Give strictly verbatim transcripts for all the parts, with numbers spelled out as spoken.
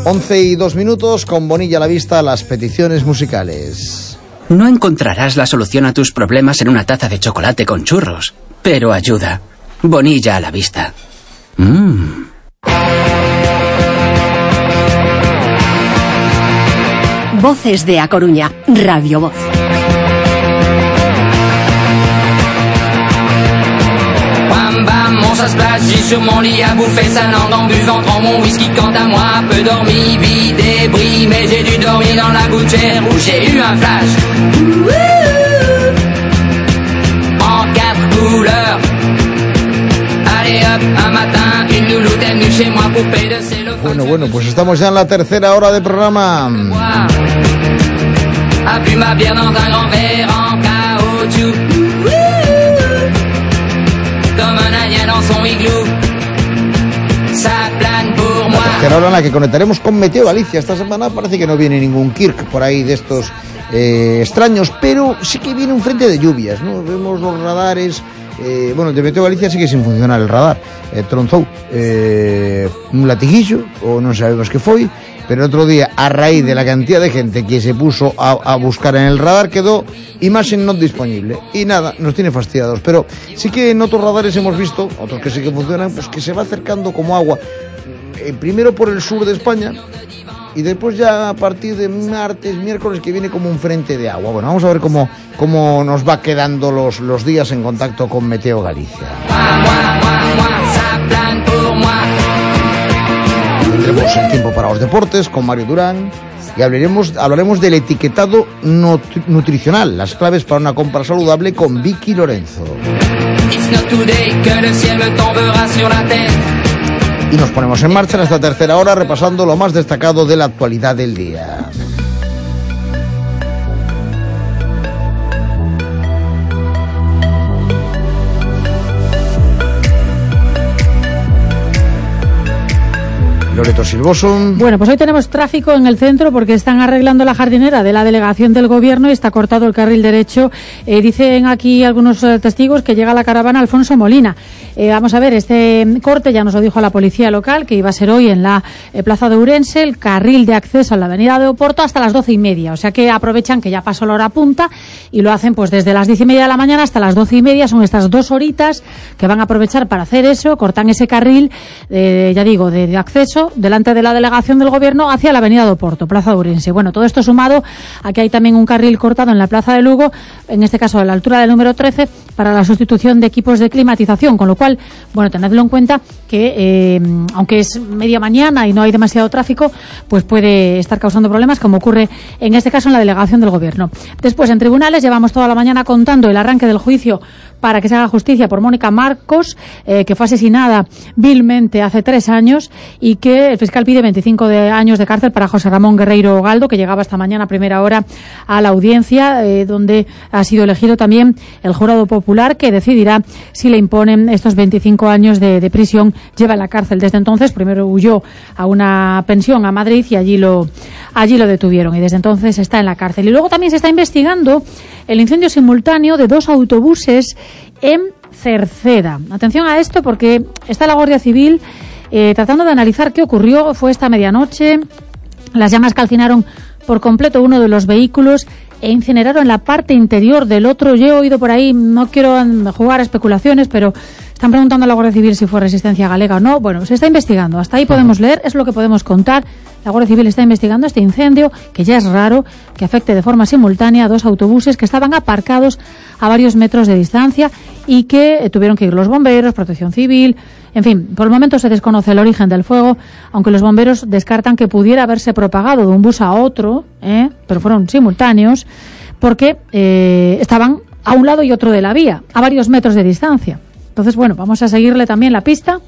once y dos minutos, con Bonilla a la vista, las peticiones musicales. No encontrarás la solución a tus problemas en una taza de chocolate con churros, pero ayuda. Bonilla a la vista. Mmm. Voces de A Coruña, Radio Voz. Ça se passe, j'ai sur mon lit à bouffer sa langue en buvant trop mon whisky. Quant à moi, peu dormi, vie débris, mais j'ai dû dormir dans la gouttière où j'ai eu un flash. En quatre couleurs. Allez hop, un matin, une louloute est venue chez moi, poupée de cellophane. Bueno, bueno, pues estamos ya en la tercera hora de programa. A bu ma bière dans un grand verre en caoutchouc. La tercera hora en la que conectaremos con Meteo Galicia. Esta semana parece que no viene ningún Kirk por ahí de estos eh, extraños, pero sí que viene un frente de lluvias, ¿no? Vemos los radares. Eh, bueno, de Meteo Galicia sigue sin funcionar el radar. Eh, tronzou eh, un latiguillo, o non sabemos que foi, pero otro día, a raíz de la cantidad de gente que se puso a, a buscar en el radar, quedó imagen no disponible. Y nada, nos tiene fastidiados. Pero sí que en otros radares hemos visto, otros que sí que funcionan, pues que se va acercando como agua, eh, primero por el sur de España, y después ya a partir de martes, miércoles, que viene como un frente de agua. Bueno, vamos a ver cómo, cómo nos va quedando los, los días en contacto con Meteo Galicia. Tendremos el tiempo para los deportes con Mario Durán y hablaremos, hablaremos del etiquetado nut- nutricional, las claves para una compra saludable con Vicky Lorenzo. Y nos ponemos en marcha en esta tercera hora repasando lo más destacado de la actualidad del día. Loreto Silvoso. Bueno, pues hoy tenemos tráfico en el centro porque están arreglando la jardinera de la delegación del gobierno y está cortado el carril derecho. Eh, dicen aquí algunos eh, testigos que llega la caravana Alfonso Molina. Eh, vamos a ver, este corte ya nos lo dijo la policía local, que iba a ser hoy en la eh, plaza de Ourense, el carril de acceso a la avenida de Oporto hasta las doce y media. O sea que aprovechan que ya pasó la hora punta y lo hacen pues desde las diez y media de la mañana hasta las doce y media. Son estas dos horitas que van a aprovechar para hacer eso. Cortan ese carril, eh, ya digo, de, de acceso delante de la delegación del gobierno hacia la avenida de Oporto, plaza de Ourense. Bueno, todo esto sumado a que hay también un carril cortado en la plaza de Lugo, en este caso a la altura del número trece, para la sustitución de equipos de climatización, con lo cual, bueno, tenedlo en cuenta que eh, aunque es media mañana y no hay demasiado tráfico, pues puede estar causando problemas, como ocurre en este caso en la delegación del gobierno. Después, en tribunales, llevamos toda la mañana contando el arranque del juicio para que se haga justicia por Mónica Marcos, eh, que fue asesinada vilmente hace tres años y que el fiscal pide veinticinco de años de cárcel para José Ramón Guerreiro Galdo, que llegaba esta mañana a primera hora a la audiencia, eh, donde ha sido elegido también el jurado popular que decidirá si le imponen estos veinticinco años de, de prisión. Lleva en la cárcel desde entonces. Primero huyó a una pensión a Madrid y allí lo, allí lo detuvieron y desde entonces está en la cárcel. Y luego también se está investigando el incendio simultáneo de dos autobuses en Cerceda. Atención a esto porque está la Guardia Civil eh, tratando de analizar qué ocurrió. Fue esta medianoche. Las llamas calcinaron por completo uno de los vehículos e incineraron la parte interior del otro. Yo he oído por ahí, no quiero jugar a especulaciones, pero están preguntando a la Guardia Civil si fue Resistencia Galega o no. Bueno, se está investigando. Hasta ahí podemos leer, es lo que podemos contar. La Guardia Civil está investigando este incendio, que ya es raro, que afecte de forma simultánea a dos autobuses que estaban aparcados a varios metros de distancia y que eh, tuvieron que ir los bomberos, Protección Civil. En fin, por el momento se desconoce el origen del fuego, aunque los bomberos descartan que pudiera haberse propagado de un bus a otro, ¿eh? pero fueron simultáneos, porque eh, estaban a un lado y otro de la vía, a varios metros de distancia. Entonces, bueno, vamos a seguirle también la pista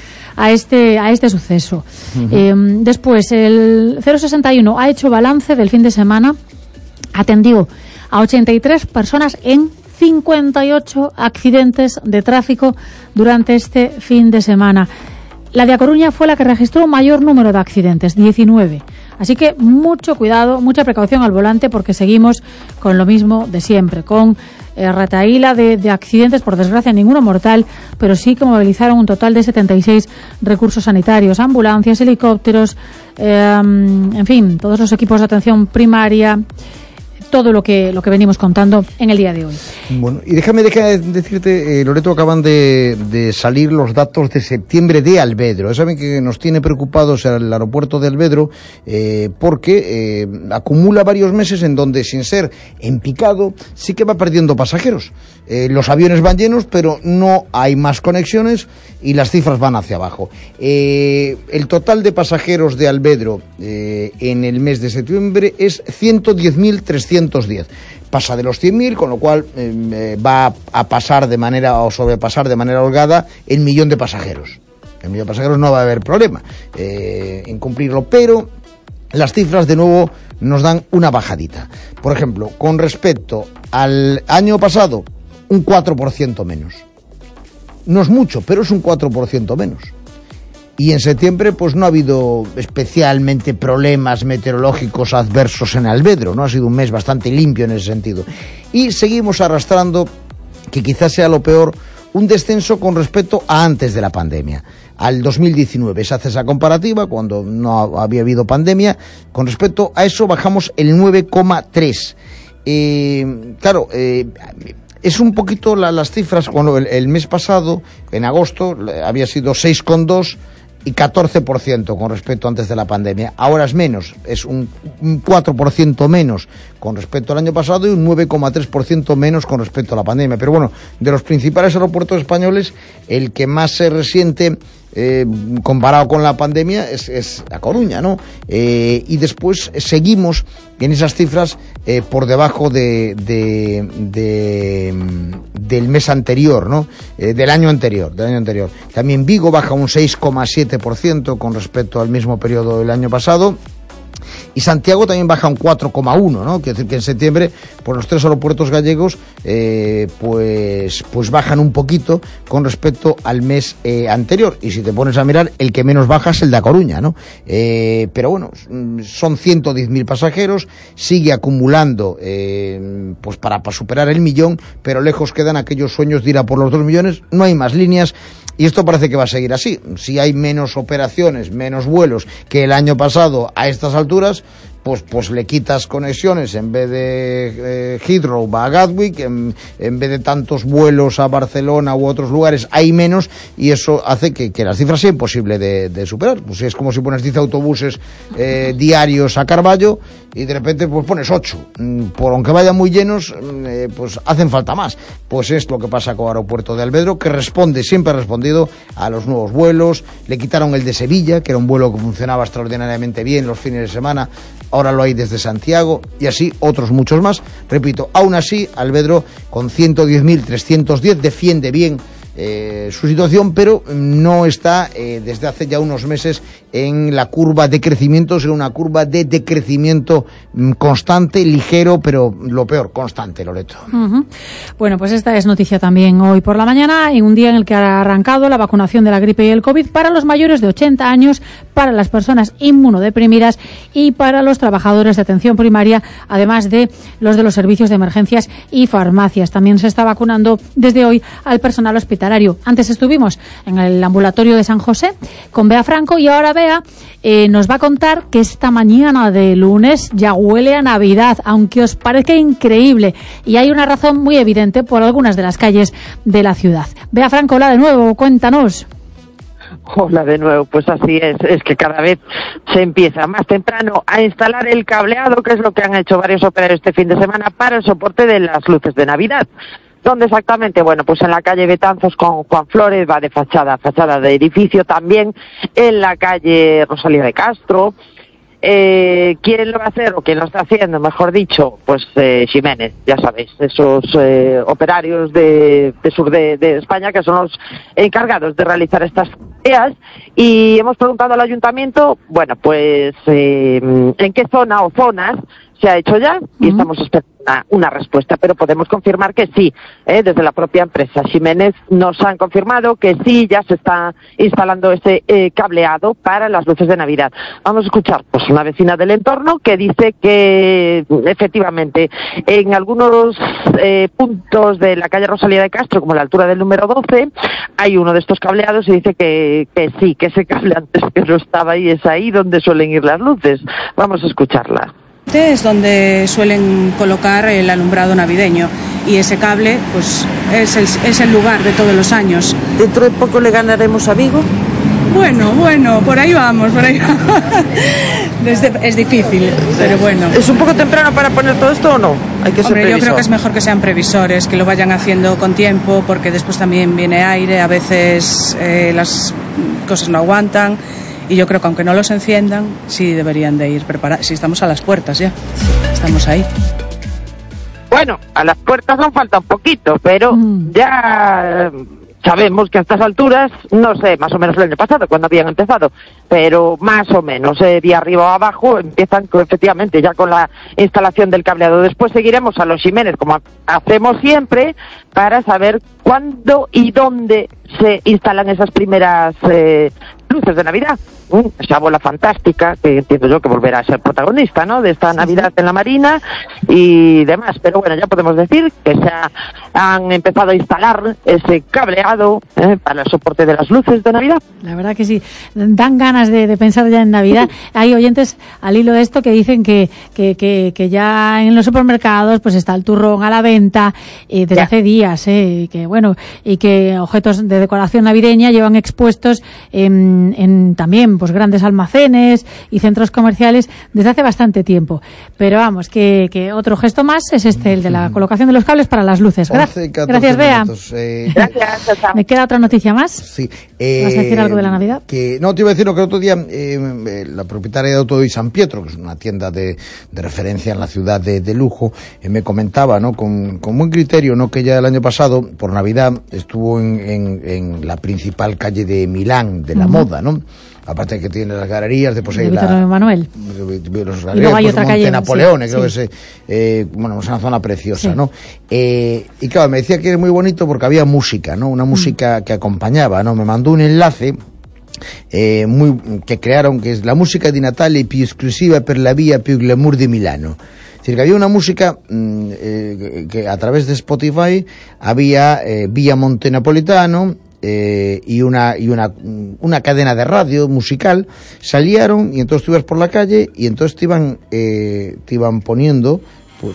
a este a este suceso. Uh-huh. Eh, después, el cero sesenta y uno ha hecho balance del fin de semana, atendió a ochenta y tres personas en cincuenta y ocho accidentes de tráfico durante este fin de semana. La de A Coruña fue la que registró mayor número de accidentes, diecinueve. Así que mucho cuidado, mucha precaución al volante, porque seguimos con lo mismo de siempre, con eh, retaíla de, de accidentes, por desgracia ninguno mortal, pero sí que movilizaron un total de setenta y seis recursos sanitarios, ambulancias, helicópteros, eh, en fin, todos los equipos de atención primaria, todo lo que lo que venimos contando en el día de hoy. Bueno, y déjame, déjame decirte, eh, Loreto, acaban de, de salir los datos de septiembre de Alvedro. Saben que nos tiene preocupados el aeropuerto de Alvedro eh, porque eh, acumula varios meses en donde, sin ser en picado, sí que va perdiendo pasajeros. Eh, los aviones van llenos, pero no hay más conexiones y las cifras van hacia abajo. Eh, el total de pasajeros de Alvedro eh, en el mes de septiembre es ciento diez mil trescientos diez. Pasa de los cien mil, con lo cual eh, va a pasar de manera, o sobrepasar de manera holgada el millón de pasajeros. El millón de pasajeros no va a haber problema eh, en cumplirlo, pero las cifras de nuevo nos dan una bajadita. Por ejemplo, con respecto al año pasado, un cuatro por ciento menos. No es mucho, pero es un cuatro por ciento menos. Y en septiembre pues no ha habido especialmente problemas meteorológicos adversos en Alvedro, ¿no? Ha sido un mes bastante limpio en ese sentido. Y seguimos arrastrando, que quizás sea lo peor, un descenso con respecto a antes de la pandemia, al dos mil diecinueve. Se hace esa comparativa cuando no había habido pandemia. Con respecto a eso bajamos el nueve coma tres. Eh, claro, eh, es un poquito la, las cifras, cuando el, el mes pasado, en agosto, había sido seis coma dos y catorce por ciento con respecto a antes de la pandemia. Ahora es menos, es un, un cuatro por ciento menos con respecto al año pasado y un nueve coma tres por ciento menos con respecto a la pandemia. Pero bueno, de los principales aeropuertos españoles, el que más se resiente eh, comparado con la pandemia es, es La Coruña, ¿no? Eh, y después seguimos en esas cifras eh, por debajo de, de, de del mes anterior, ¿no? Eh, del año anterior, del año anterior. También Vigo baja un seis coma siete por ciento con respecto al mismo periodo del año pasado. Y Santiago también baja un cuatro coma uno, ¿no? Quiere decir que en septiembre, por los tres aeropuertos gallegos, eh, pues, pues bajan un poquito con respecto al mes eh, anterior. Y si te pones a mirar, el que menos baja es el de A Coruña, ¿no? Eh, pero bueno, son ciento diez mil pasajeros, sigue acumulando, eh, pues para, para superar el millón, pero lejos quedan aquellos sueños de ir a por los dos millones. No hay más líneas. Y esto parece que va a seguir así. Si hay menos operaciones, menos vuelos que el año pasado a estas alturas, pues pues le quitas conexiones. En vez de eh, Heathrow va a Gatwick, en, en vez de tantos vuelos a Barcelona u otros lugares hay menos, y eso hace que, que las cifras sea imposible de, de superar. Pues es como si pones diez autobuses eh, diarios a Carballo y de repente pues pones ocho. Por aunque vayan muy llenos, eh, pues hacen falta más. Pues es lo que pasa con el aeropuerto de Alvedro, que responde, siempre ha respondido a los nuevos vuelos. Le quitaron el de Sevilla, que era un vuelo que funcionaba extraordinariamente bien los fines de semana. Ahora lo hay desde Santiago, y así otros muchos más. Repito, aún así, Alvedro con ciento diez mil trescientos diez defiende bien eh, su situación, pero no está eh, desde hace ya unos meses en la curva de crecimiento, sino una curva de decrecimiento mm, constante, ligero, pero lo peor, constante, Loreto. Uh-huh. Bueno, pues esta es noticia también hoy por la mañana, en un día en el que ha arrancado la vacunación de la gripe y el COVID para los mayores de ochenta años, para las personas inmunodeprimidas y para los trabajadores de atención primaria, además de los de los servicios de emergencias y farmacias. También se está vacunando desde hoy al personal hospitalario. Antes estuvimos en el ambulatorio de San José con Bea Franco, y ahora Bea eh, nos va a contar que esta mañana de lunes ya huele a Navidad, aunque os parezca increíble, y hay una razón muy evidente por algunas de las calles de la ciudad. Bea Franco, hola de nuevo, cuéntanos. Hola de nuevo, pues así es, es que cada vez se empieza más temprano a instalar el cableado, que es lo que han hecho varios operarios este fin de semana para el soporte de las luces de Navidad. ¿Dónde exactamente? Bueno, pues en la calle Betanzos con Juan Flores, va de fachada a fachada de edificio, también en la calle Rosalía de Castro. Eh, ¿Quién lo va a hacer o quién lo está haciendo, mejor dicho? Pues eh, Ximénez, ya sabéis, esos eh, operarios de, de sur de, de España que son los encargados de realizar estas tareas. Y hemos preguntado al ayuntamiento, bueno, pues eh, en qué zona o zonas se ha hecho ya y Uh-huh. estamos esperando una, una respuesta, pero podemos confirmar que sí, ¿eh? Desde la propia empresa Ximénez nos han confirmado que sí, ya se está instalando ese eh, cableado para las luces de Navidad. Vamos a escuchar pues una vecina del entorno que dice que efectivamente en algunos eh, puntos de la calle Rosalía de Castro, como la altura del número doce, hay uno de estos cableados y dice que, que sí, que ese cable antes que no estaba ahí, es ahí donde suelen ir las luces. Vamos a escucharla. Es donde suelen colocar el alumbrado navideño y ese cable pues es el, es el lugar de todos los años. ¿Dentro de poco le ganaremos a Vigo? Bueno, bueno, por ahí vamos, por ahí vamos. Desde, es difícil, pero bueno. ¿Es un poco temprano para poner todo esto o no? Hay que ser Hombre, yo previsor. creo que es mejor que sean previsores, que lo vayan haciendo con tiempo, porque después también viene aire, a veces eh, las cosas no aguantan. Y yo creo que aunque no los enciendan, sí deberían de ir preparados. Si estamos a las puertas ya, estamos ahí. Bueno, a las puertas aún falta un poquito, pero Mm. ya eh, sabemos que a estas alturas, no sé, más o menos el año pasado, cuando habían empezado, pero más o menos, eh, de arriba o abajo, empiezan con, efectivamente ya con la instalación del cableado. Después seguiremos a los Ximénez, como hacemos siempre, para saber cuándo y dónde se instalan esas primeras eh, luces de Navidad. Mm, esa bola fantástica, que entiendo yo que volverá a ser protagonista, ¿no?, de esta Navidad en la Marina y demás. Pero bueno, ya podemos decir que se ha, han empezado a instalar ese cableado eh, para el soporte de las luces de Navidad. La verdad que sí, dan ganas de, de pensar ya en Navidad. Hay oyentes al hilo de esto que dicen que, que, que, que ya en los supermercados pues está el turrón a la venta eh, desde Ya. hace días, eh, y que bueno, y que objetos de decoración navideña llevan expuestos en, en también pues grandes almacenes y centros comerciales desde hace bastante tiempo. Pero vamos, que, que otro gesto más es este, el de la colocación de los cables para las luces. Gra- once, catorce Gracias, Bea. minutos, eh, Gracias, chao, chao. ¿Me queda otra noticia más? Sí. ¿Vas a decir algo de la Navidad? Que, no, te iba a decir lo que el otro día eh, eh, la propietaria de Auto y San Pietro, que es una tienda de, de referencia en la ciudad de, de lujo, eh, me comentaba, ¿no?, con, con buen criterio, ¿no?, que ella el año pasado, por Navidad, estuvo en, en, en la principal calle de Milán, de la Ujú. moda, ¿no? Aparte de que tiene las galerías, después De hay Víctor la... Manuel. Los Y luego hay otra calle, Monte Napoleone, sí, creo sí. que es, eh, bueno, es una zona preciosa, Sí. ¿no? Eh, y claro, me decía que era muy bonito porque había música, ¿no? Una música que acompañaba, ¿no? Me mandó un enlace eh, muy, que crearon, que es la música di Natale più esclusiva per la via più glamour di Milano. Es decir, que había una música mm, eh, que a través de Spotify había eh, Vía Monte Napolitano, eh, y una y una una cadena de radio musical salieron, y entonces tú ibas por la calle y entonces te iban eh, te iban poniendo pues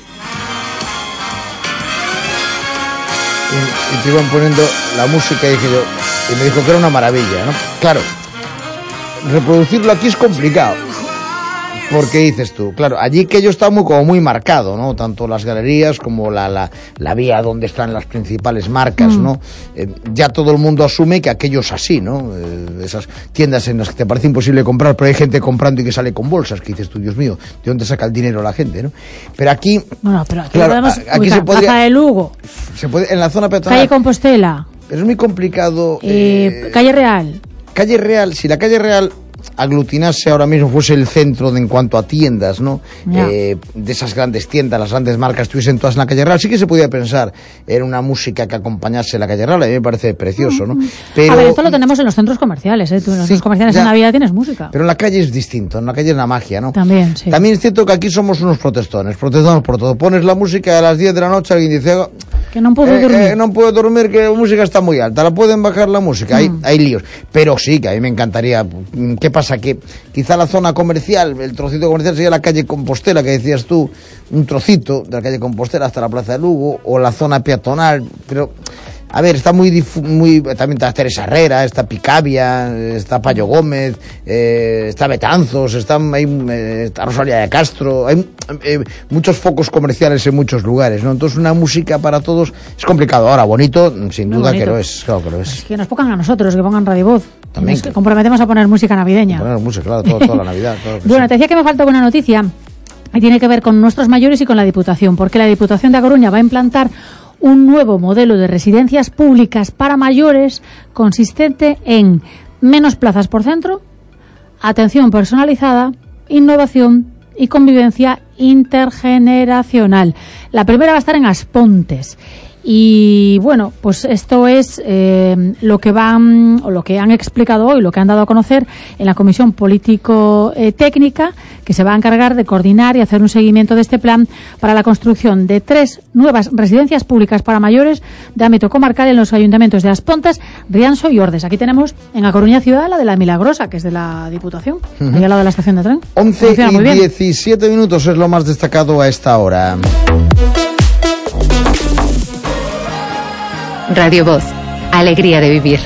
y, y te iban poniendo la música, y dije yo, y me dijo que era una maravilla, ¿no? Claro, reproducirlo aquí es complicado. Porque dices tú, claro, allí que ello está muy como muy marcado, ¿no? Tanto las galerías como la, la, la vía donde están las principales marcas, Mm. ¿no? Eh, ya todo el mundo asume que aquello es así, ¿no? Eh, esas tiendas en las que te parece imposible comprar, pero hay gente comprando y que sale con bolsas, que dices tú, Dios mío, ¿de dónde saca el dinero la gente, no? Pero aquí, Bueno, pero aquí claro, podemos a- aquí ubicar se podría, Plaza de Lugo, se puede, en la zona peatonal, calle Compostela, pero es muy complicado. eh, eh, calle Real. Calle Real, si la Calle Real aglutinase ahora mismo, fuese el centro de, en cuanto a tiendas, ¿no? Ya. Eh, de esas grandes tiendas, las grandes marcas estuviesen todas en la Calle Real, sí que se podía pensar en una música que acompañase la Calle Real, a mí me parece precioso, ¿no? Pero, A ver, esto lo tenemos en los centros comerciales, ¿eh? Tú en los Sí, centros comerciales ya. en Navidad tienes música. pero en la calle es distinto, en la calle es la magia, ¿no? También, sí. También es cierto que aquí somos unos protestones, protestamos por todo. Pones la música a las diez de la noche, alguien dice, "Oh, Que no puedo Eh, dormir. eh, no puedo dormir, que la música está muy alta, la pueden bajar la música, hay, Mm. hay líos, pero sí, que a mí me encantaría. ¿Qué pasa? Que quizá la zona comercial, el trocito comercial sería la calle Compostela, que decías tú, un trocito de la calle Compostela hasta la Plaza de Lugo, o la zona peatonal, pero... A ver, está muy, difu- muy también está Teresa Herrera, está Picabia, está Payo Gómez, eh, está Betanzos, está, hay, eh, está Rosalía de Castro, hay eh, muchos focos comerciales en muchos lugares, ¿no? Entonces una música para todos es complicado. Ahora, bonito, sin Muy duda bonito. que lo es, claro que lo Es es. que nos pongan a nosotros, que pongan Radio Voz. También. Nos comprometemos a poner música navideña. Poner música, claro, todo- toda la Navidad. Claro que Bueno, sí. te decía que me falta una noticia y tiene que ver con nuestros mayores y con la Diputación, porque la Diputación de A Coruña va a implantar un nuevo modelo de residencias públicas para mayores consistente en menos plazas por centro, atención personalizada, innovación y convivencia intergeneracional. La primera va a estar en Aspontes. Y bueno, pues esto es eh, lo que van o lo que han explicado hoy, lo que han dado a conocer en la Comisión Político-Técnica, que se va a encargar de coordinar y hacer un seguimiento de este plan para la construcción de tres nuevas residencias públicas para mayores de ámbito comarcal en los ayuntamientos de Aspontes, Rianso y Ordes. Aquí tenemos en A Coruña Ciudad la de la Milagrosa, que es de la Diputación, uh-huh. ahí al lado de la estación de tren. once y diecisiete minutos es lo más destacado a esta hora. Radio Voz, alegría de vivir.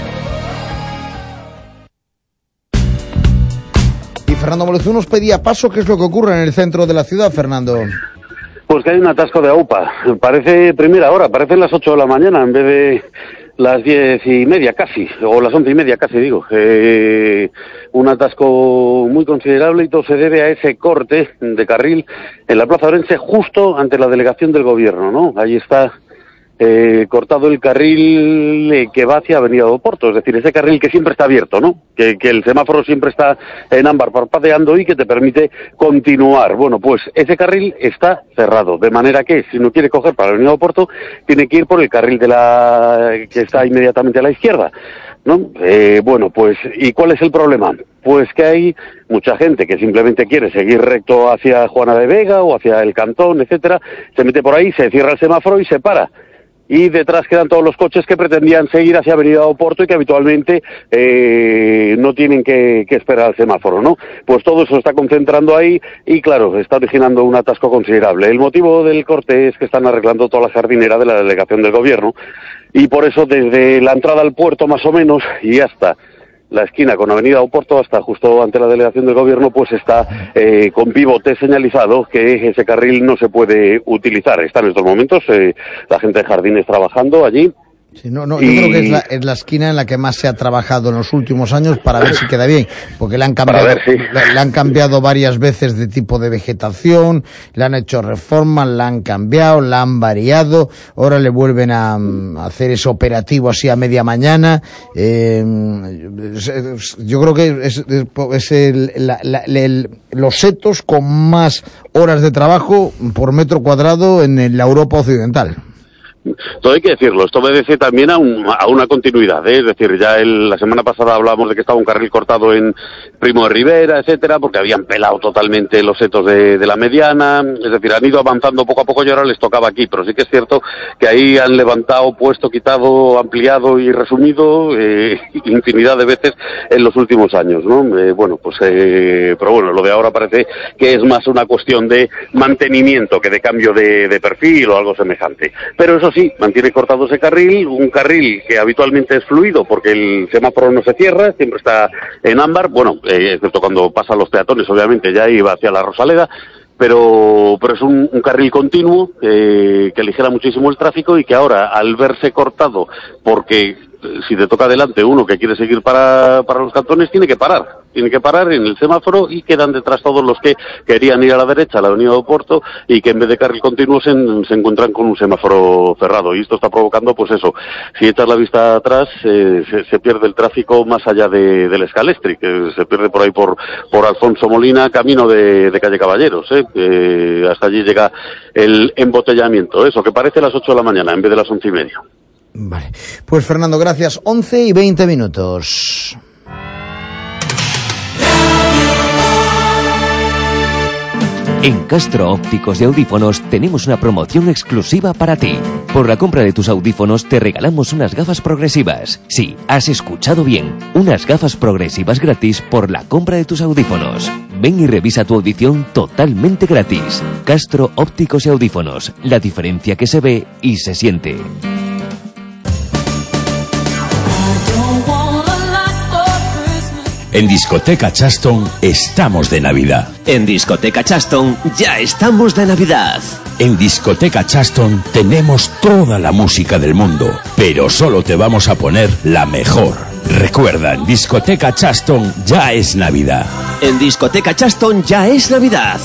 Y Fernando Molezú nos pedía paso. ¿Qué es lo que ocurre en el centro de la ciudad, Fernando? Pues que hay un atasco de AUPA. Parece primera hora, parecen las ocho de la mañana en vez de las diez y media casi, o las once y media casi digo. Eh, un atasco muy considerable y todo se debe a ese corte de carril en la Plaza Orense justo ante la delegación del gobierno, ¿no? Ahí está Eh, cortado el carril eh, que va hacia Avenida do Porto, es decir, ese carril que siempre está abierto, ¿no? Que, que el semáforo siempre está en ámbar parpadeando y que te permite continuar. Bueno, pues ese carril está cerrado, de manera que si no quiere coger para Avenida do Porto, tiene que ir por el carril de la que está inmediatamente a la izquierda, ¿no? Eh, bueno, pues, ¿y cuál es el problema? Pues que hay mucha gente que simplemente quiere seguir recto hacia Juana de Vega o hacia el Cantón, etcétera, se mete por ahí, se cierra el semáforo y se para. Y detrás quedan todos los coches que pretendían seguir hacia Avenida do Porto y que habitualmente eh, no tienen que, que esperar al semáforo, ¿no? Pues todo eso está concentrando ahí y, claro, está originando un atasco considerable. El motivo del corte es que están arreglando toda la jardinera de la delegación del gobierno y por eso desde la entrada al puerto más o menos y hasta la esquina con Avenida do Porto, hasta justo ante la delegación del gobierno, pues está eh, con pivote señalizado que ese carril no se puede utilizar. Está en estos momentos eh, la gente de jardines trabajando allí. Sí, no, no, y... Yo creo que es la, es la esquina en la que más se ha trabajado en los últimos años para ver si queda bien, porque le han cambiado, ver, sí. le, le han cambiado varias veces de tipo de vegetación, le han hecho reformas, la han cambiado, la han variado, ahora le vuelven a, a hacer ese operativo así a media mañana. Eh, yo creo que es, es el, la, la, el, los setos con más horas de trabajo por metro cuadrado en la Europa occidental. Todo hay que decirlo, esto obedece también a, un, a una continuidad, ¿eh? Es decir, ya el, la semana pasada hablábamos de que estaba un carril cortado en Primo de Rivera, etcétera, porque habían pelado totalmente los setos de, de la mediana, es decir, han ido avanzando poco a poco y ahora les tocaba aquí, pero sí que es cierto que ahí han levantado, puesto, quitado, ampliado y resumido eh, infinidad de veces en los últimos años, ¿no? Eh, bueno, pues, eh, pero bueno, lo de ahora parece que es más una cuestión de mantenimiento que de cambio de, de perfil o algo semejante, pero eso sí, mantiene cortado ese carril, un carril que habitualmente es fluido porque el semáforo no se cierra, siempre está en ámbar, bueno, eh, excepto cuando pasan los peatones, obviamente, ya iba hacia la Rosaleda, pero pero es un, un carril continuo eh, que aligera muchísimo el tráfico y que ahora, al verse cortado, porque si te toca adelante uno que quiere seguir para, para los cantones, tiene que parar, tiene que parar en el semáforo y quedan detrás todos los que querían ir a la derecha, a la Avenida do Porto, y que en vez de carril continuo se, se encuentran con un semáforo cerrado, y esto está provocando, pues eso, si echas la vista atrás, eh, se, se pierde el tráfico más allá de, del Escalestri, que se pierde por ahí por, por Alfonso Molina, camino de, de Calle Caballeros, eh, eh, hasta allí llega el embotellamiento, eso, que parece las ocho de la mañana en vez de las once y media. Vale, pues Fernando, gracias. once y veinte minutos. En Castro Ópticos de Audífonos tenemos una promoción exclusiva para ti. Por la compra de tus audífonos te regalamos unas gafas progresivas. Sí, has escuchado bien, unas gafas progresivas gratis por la compra de tus audífonos. Ven y revisa tu audición totalmente gratis. Castro Ópticos y Audífonos, la diferencia que se ve y se siente. En Discoteca Chaston estamos de Navidad. En Discoteca Chaston ya estamos de Navidad. En Discoteca Chaston tenemos toda la música del mundo, pero solo te vamos a poner la mejor. Recuerda, en Discoteca Chaston ya es Navidad. En Discoteca Chaston ya es Navidad.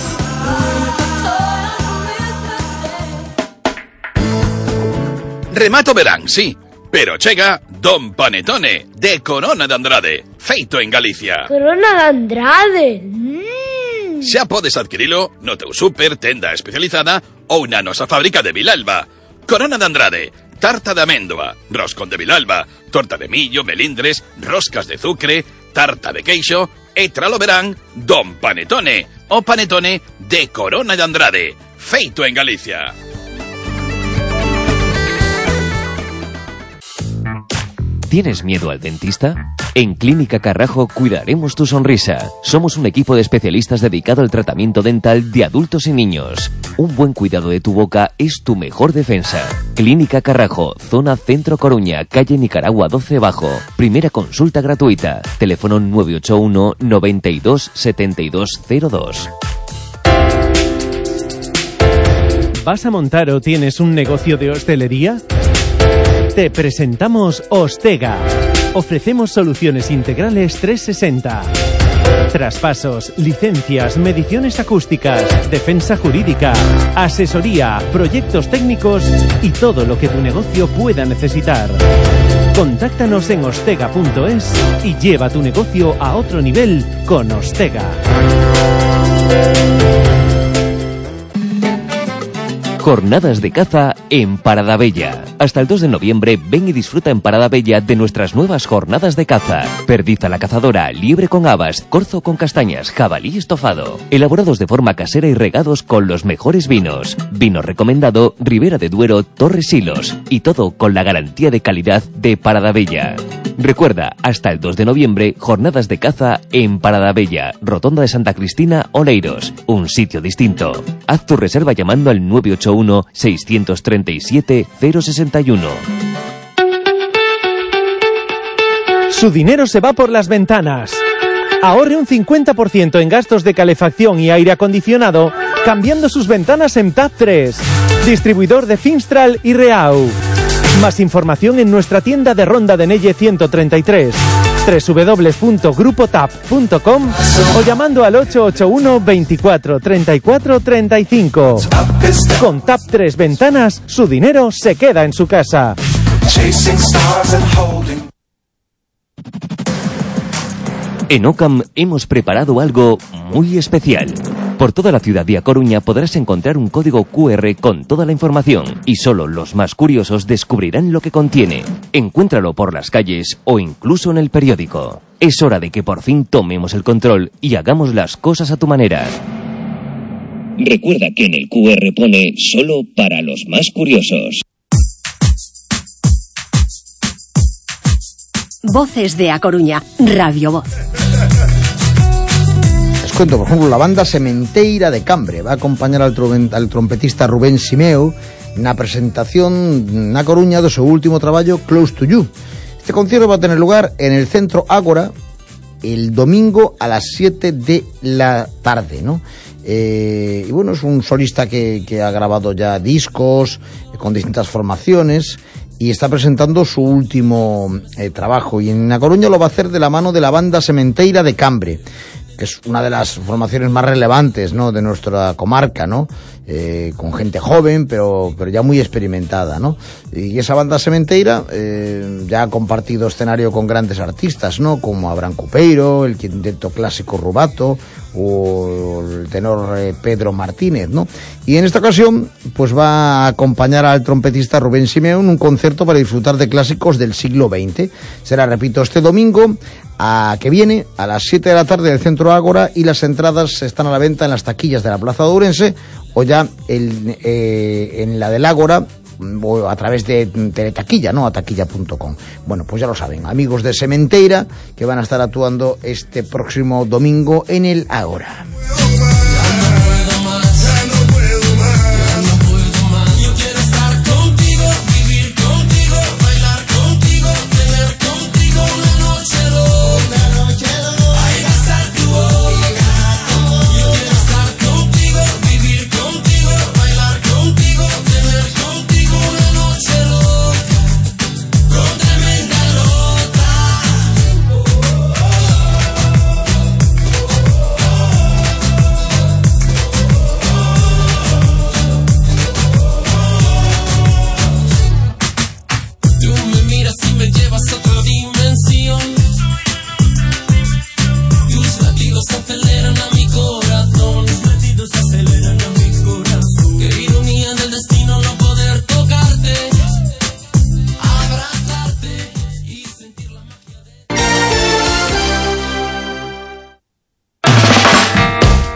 Remato verán, sí. Pero chega Don Panetone, de Corona de Andrade, feito en Galicia. Corona de Andrade. Mm. Xa podes adquirilo no teu súper, tenda especializada ou na nosa fábrica de Vilalba. Corona de Andrade, tarta de améndoa, roscón de Vilalba, torta de millo, melindres, roscas de zucre, tarta de queixo e tralo verán Don Panetone, o panetone de Corona de Andrade, feito en Galicia. ¿Tienes miedo al dentista? En Clínica Carrajo cuidaremos tu sonrisa. Somos un equipo de especialistas dedicado al tratamiento dental de adultos y niños. Un buen cuidado de tu boca es tu mejor defensa. Clínica Carrajo, zona Centro Coruña, calle Nicaragua doce Bajo. Primera consulta gratuita. Teléfono nueve ocho uno, noventa y dos, setenta y dos cero dos. ¿Vas a montar o tienes un negocio de hostelería? Te presentamos Ostega. Ofrecemos soluciones integrales trescientos sesenta. Traspasos, licencias, mediciones acústicas, defensa jurídica, asesoría, proyectos técnicos y todo lo que tu negocio pueda necesitar. Contáctanos en ostega punto es y lleva tu negocio a otro nivel con Ostega. Jornadas de caza en Paradabella. Hasta el dos de noviembre ven y disfruta en Paradabella de nuestras nuevas jornadas de caza. Perdiz a la cazadora, liebre con habas, corzo con castañas, jabalí estofado. Elaborados de forma casera y regados con los mejores vinos. Vino recomendado Ribera de Duero, Torres Silos. Y todo con la garantía de calidad de Paradabella. Recuerda, hasta el dos de noviembre, jornadas de caza en Paradabella, Rotonda de Santa Cristina, Oleiros. Un sitio distinto. Haz tu reserva llamando al nueve ocho uno, seis tres siete, cero seis uno. Su dinero se va por las ventanas. Ahorre un cincuenta por ciento en gastos de calefacción y aire acondicionado cambiando sus ventanas en TAP tres, distribuidor de Finstral y Reau. Más información en nuestra tienda de Ronda de Nelle ciento treinta y tres, doble u doble u doble u punto grupo tap punto com o llamando al ocho ocho uno, veinticuatro, treinta y cuatro, treinta y cinco. Con TAP tres Ventanas, su dinero se queda en su casa. En Ocam hemos preparado algo muy especial. Por toda la ciudad de A Coruña podrás encontrar un código cu erre con toda la información y solo los más curiosos descubrirán lo que contiene. Encuéntralo por las calles o incluso en el periódico. Es hora de que por fin tomemos el control y hagamos las cosas a tu manera. Recuerda que en el cu erre pone solo para los más curiosos. Voces de A Coruña, Radio Voz. Les cuento, por ejemplo, la banda Sementeira de Cambre va a acompañar al, trom al trompetista Rubén Simeo na presentación na Coruña do seu último traballo Close to You. Este concierto va a tener lugar en el Centro Ágora el domingo a las siete de la tarde, ¿no? Eh, y bueno, es un solista que, que ha grabado ya discos eh, con distintas formaciones y está presentando su último eh, trabajo, y en A Coruña lo va a hacer de la mano de la banda Sementeira de Cambre, que es una de las formaciones más relevantes, ¿no?, de nuestra comarca, ¿no?, eh, con gente joven, pero, pero ya muy experimentada, ¿no? Y esa banda Sementeira eh, ya ha compartido escenario con grandes artistas, ¿no?, como Abraham Cupeiro, el quinteto clásico Rubato o el tenor eh, Pedro Martínez, ¿no? Y en esta ocasión pues va a acompañar al trompetista Rubén Simeón en un concierto para disfrutar de clásicos del siglo veinte. Será, repito, este domingo a que viene a las siete de la tarde del Centro Ágora, y las entradas están a la venta en las taquillas de la Plaza de Ourense o ya el, eh, en la del Ágora, o a través de Teletaquilla, ¿no?, a taquilla punto com. Bueno, pues ya lo saben, amigos de Sementeira, que van a estar actuando este próximo domingo en el Ágora.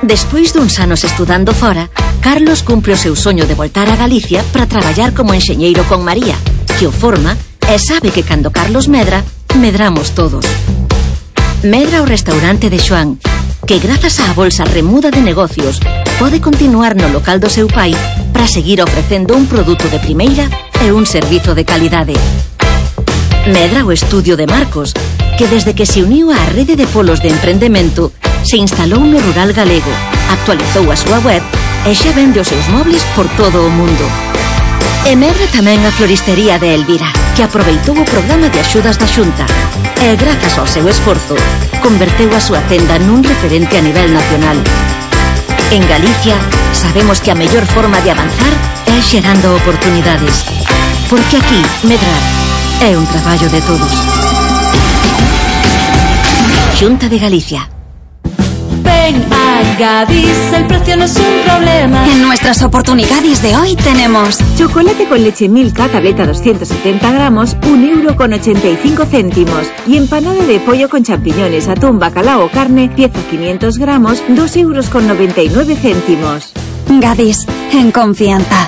Despois duns anos estudando fora, Carlos cumpre o seu soño de voltar a Galicia para traballar como enxeñeiro con María, que o forma e sabe que cando Carlos medra, medramos todos. Medra o restaurante de Xoán, que grazas á bolsa remuda de negocios pode continuar no local do seu pai para seguir ofrecendo un produto de primeira e un servizo de calidade. Medra o estudio de Marcos, que desde que se uniu á rede de polos de emprendemento se instalou no rural galego, actualizou a súa web e xa vende os seus mobles por todo o mundo. E medra tamén a floristería de Elvira, que aproveitou o programa de axudas da Xunta e, grazas ao seu esforzo, converteu a súa tenda nun referente a nivel nacional. En Galicia, sabemos que a mellor forma de avanzar é xerando oportunidades, porque aquí, medrar é un traballo de todos. Xunta de Galicia. Ven a Gadis, el precio no es un problema. En nuestras oportunidades de hoy tenemos chocolate con leche Milka, tableta doscientos setenta gramos, un euro con ochenta y cinco céntimos. Y empanada de pollo con champiñones, atún, bacalao o carne, pieza quinientos gramos, dos euros con noventa y nueve céntimos. Gadis, en confianza.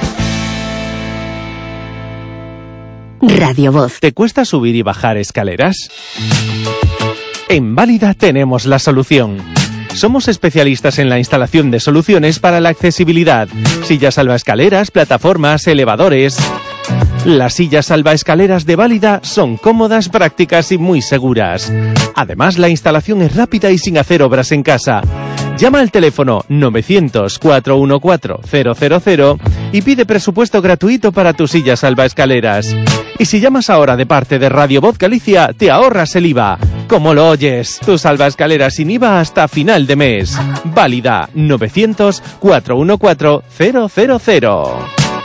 Radio Voz. ¿Te cuesta subir y bajar escaleras? En Válida tenemos la solución. Somos especialistas en la instalación de soluciones para la accesibilidad. Sillas salvaescaleras, plataformas, elevadores. Las sillas salvaescaleras de Válida son cómodas, prácticas y muy seguras. Además, la instalación es rápida y sin hacer obras en casa. Llama al teléfono novecientos, cuatrocientos catorce, cero cero cero y pide presupuesto gratuito para tu silla salvaescaleras. Y si llamas ahora de parte de Radio Voz Galicia, te ahorras el I V A. ¿Cómo lo oyes? Tu salvaescaleras sin I V A hasta final de mes. Válida novecientos, cuatrocientos catorce, cero cero cero.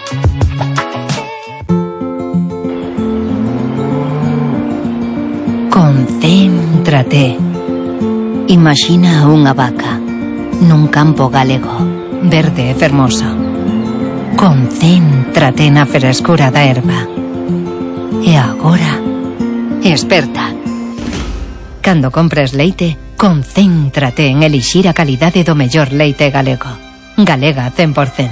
Concéntrate. Imagina unha vaca nun campo galego, verde e fermoso. Concéntrate na frescura da erva. E agora, esperta. Cando compres leite, concéntrate en elixir a calidade do mellor leite galego. Galega cien por cien.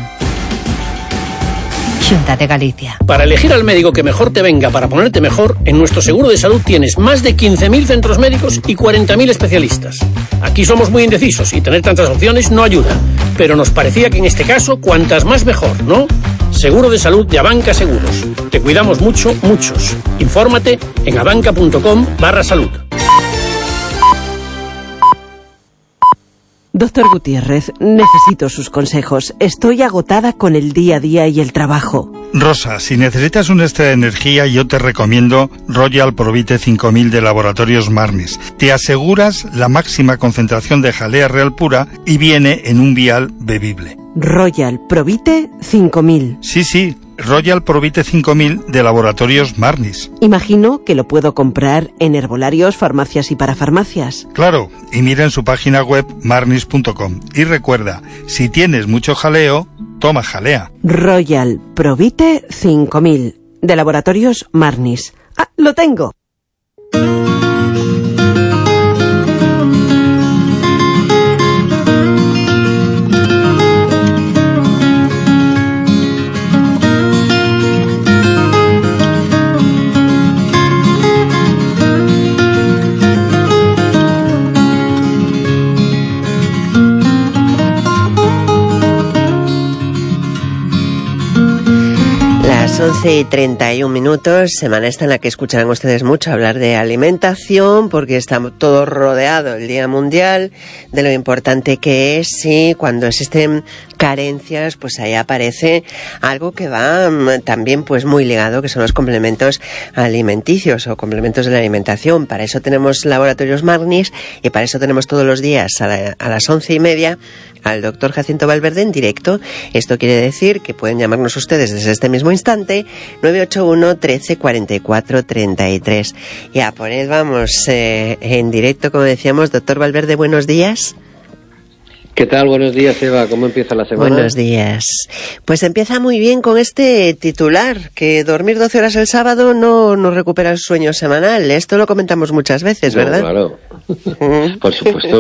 Xunta de Galicia. Para elegir al médico que mejor te venga para ponerte mejor, en nuestro seguro de salud tienes más de quince mil centros médicos y cuarenta mil especialistas. Aquí somos muy indecisos y tener tantas opciones no ayuda, pero nos parecía que en este caso cuantas más mejor, ¿no? Seguro de salud de Abanca Seguros. Te cuidamos mucho, muchos. Infórmate en abanca.com barra salud. Doctor Gutiérrez, necesito sus consejos. Estoy agotada con el día a día y el trabajo. Rosa, si necesitas un extra de energía, yo te recomiendo Royal Provite cinco mil de Laboratorios Marnis. Te aseguras la máxima concentración de jalea real pura y viene en un vial bebible. Royal Provite cinco mil. Sí, sí, Royal Provite cinco mil de Laboratorios Marnis. Imagino que lo puedo comprar en herbolarios, farmacias y parafarmacias. Claro, y mira en su página web marnis punto com. Y recuerda, si tienes mucho jaleo, toma jalea. Royal Provite cinco mil de Laboratorios Marnis. ¡Ah, lo tengo! once y treinta y un minutos, semana esta en la que escucharán ustedes mucho hablar de alimentación, porque está todo rodeado el Día Mundial, de lo importante que es, y cuando existen carencias, pues ahí aparece algo que va también pues muy ligado, que son los complementos alimenticios o complementos de la alimentación. Para eso tenemos Laboratorios Marnis y para eso tenemos todos los días a, la, a las once y media al doctor Jacinto Valverde en directo. Esto quiere decir que pueden llamarnos ustedes desde este mismo instante, nueve ocho uno, trece, cuarenta y cuatro, treinta y tres. Y a por él vamos eh, en directo, como decíamos. Doctor Valverde, buenos días. ¿Qué tal? Buenos días, Eva. ¿Cómo empieza la semana? Buenos días. Pues empieza muy bien con este titular, que dormir doce horas el sábado no, no recupera el sueño semanal. Esto lo comentamos muchas veces, ¿verdad? No, claro. Por supuesto.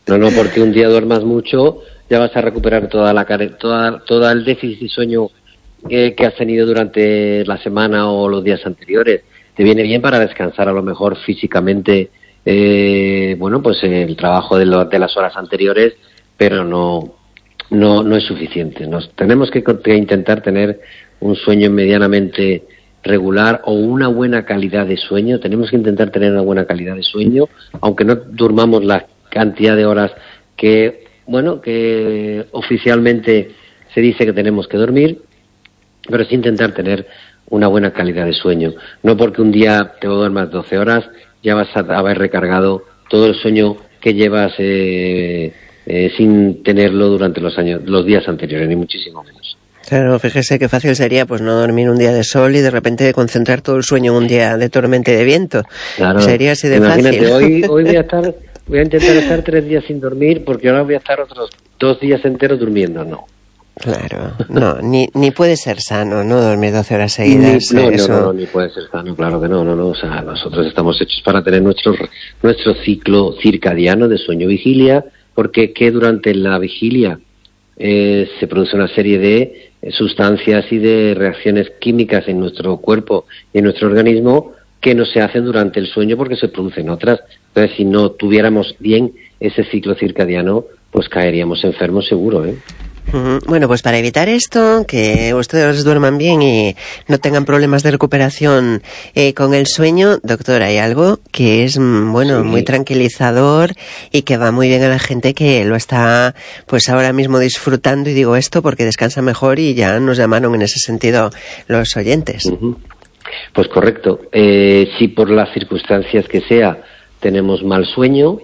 No, no, porque un día duermas mucho, ya vas a recuperar toda la toda, todo el déficit de sueño que, que has tenido durante la semana o los días anteriores. Te viene bien para descansar a lo mejor físicamente, eh, bueno, pues el trabajo de, lo, de las horas anteriores, pero no, no, no es suficiente. Nos tenemos que, que intentar tener un sueño medianamente regular o una buena calidad de sueño. Tenemos que intentar tener una buena calidad de sueño, aunque no durmamos la cantidad de horas que, bueno, que oficialmente se dice que tenemos que dormir, pero sí intentar tener una buena calidad de sueño. No porque un día te duermas doce horas, ya vas a haber recargado todo el sueño que llevas eh, eh, sin tenerlo durante los años, los días anteriores, ni muchísimo menos. Claro, fíjese qué fácil sería pues no dormir un día de sol y de repente concentrar todo el sueño en un día de tormenta y de viento. Claro. Sería así de Imagínate, fácil. hoy, hoy voy a estar, voy a intentar estar tres días sin dormir porque ahora voy a estar otros dos días enteros durmiendo, no. Claro, no, ni, ni puede ser sano, ¿no? Dormir doce horas seguidas. Ni, no, eso... no, no, ni puede ser sano, claro que no, no, no. O sea, nosotros estamos hechos para tener nuestro, nuestro ciclo circadiano de sueño-vigilia, porque que durante la vigilia eh, se produce una serie de sustancias y de reacciones químicas en nuestro cuerpo y en nuestro organismo que no se hacen durante el sueño porque se producen otras. Entonces, si no tuviéramos bien ese ciclo circadiano, pues caeríamos enfermos seguro, ¿eh? Bueno, pues para evitar esto, que ustedes duerman bien y no tengan problemas de recuperación eh, con el sueño, doctor, hay algo que es, bueno, sí, muy tranquilizador y que va muy bien a la gente que lo está, pues ahora mismo disfrutando, y digo esto porque descansa mejor y ya nos llamaron en ese sentido los oyentes. Uh-huh. Pues correcto. Eh, si por las circunstancias que sea tenemos mal sueño,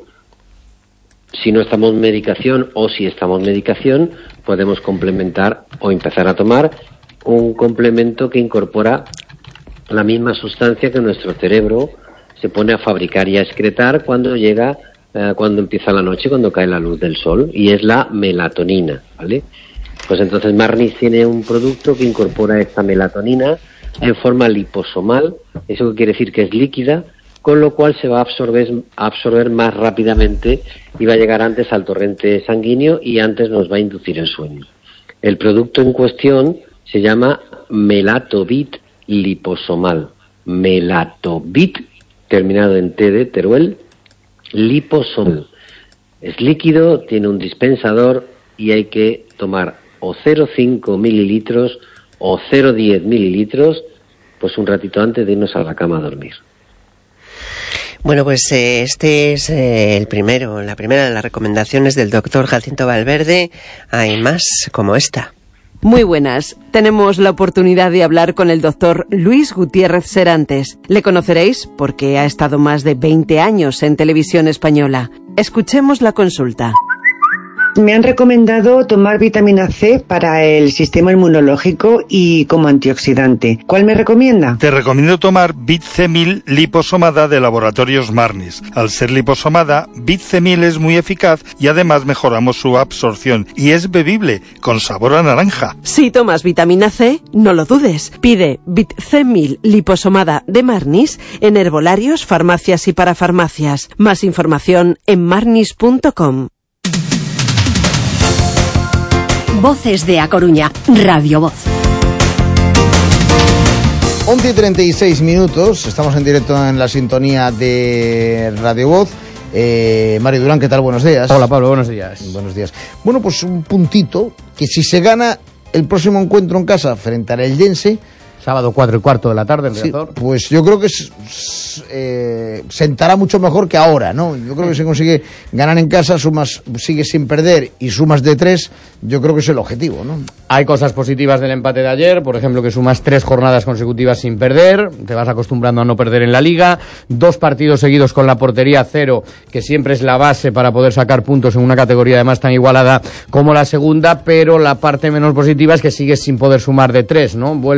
si no estamos en medicación o si estamos en medicación, podemos complementar o empezar a tomar un complemento que incorpora la misma sustancia que nuestro cerebro se pone a fabricar y a excretar cuando llega, eh, cuando empieza la noche, cuando cae la luz del sol, y es la melatonina, ¿vale? Pues entonces Marnis tiene un producto que incorpora esta melatonina en forma liposomal, eso quiere decir que es líquida, con lo cual se va a absorber, a absorber más rápidamente y va a llegar antes al torrente sanguíneo y antes nos va a inducir el sueño. El producto en cuestión se llama Melatobit liposomal. Melatobit, terminado en T de Teruel, liposomal. Es líquido, tiene un dispensador y hay que tomar o cero coma cinco mililitros o cero coma diez mililitros, pues un ratito antes de irnos a la cama a dormir. Bueno, pues eh, este es eh, el primero, la primera de las recomendaciones del doctor Jacinto Valverde. Hay más como esta. Muy buenas. Tenemos la oportunidad de hablar con el doctor Luis Gutiérrez Serantes. Le conoceréis porque ha estado más de veinte años en Televisión Española. Escuchemos la consulta. Me han recomendado tomar vitamina C para el sistema inmunológico y como antioxidante. ¿Cuál me recomienda? Te recomiendo tomar Bit C mil liposomada de Laboratorios Marnis. Al ser liposomada, Bit C mil es muy eficaz y además mejoramos su absorción y es bebible, con sabor a naranja. Si tomas vitamina C, no lo dudes. Pide Bit C mil liposomada de Marnis en herbolarios, farmacias y parafarmacias. Más información en marnis punto com. Voces de A Coruña, Radio Voz. once y treinta y seis minutos, estamos en directo en la sintonía de Radio Voz. Eh, Mario Durán, ¿qué tal? Buenos días. Hola Pablo, buenos días. Buenos días. Bueno, pues un puntito, que si se gana el próximo encuentro en casa frente al Eldense, sábado cuatro y cuarto de la tarde, el sí, Riazor. Pues yo creo que eh, sentará mucho mejor que ahora, ¿no? Yo creo que se consigue ganar en casa, sumas, sigue sin perder y sumas de tres, yo creo que es el objetivo, ¿no? Hay cosas positivas del empate de ayer, por ejemplo, que sumas tres jornadas consecutivas sin perder, te vas acostumbrando a no perder en la Liga, dos partidos seguidos con la portería cero, que siempre es la base para poder sacar puntos en una categoría además tan igualada como la segunda, pero la parte menos positiva es que sigues sin poder sumar de tres, ¿no? Vuelves a empatar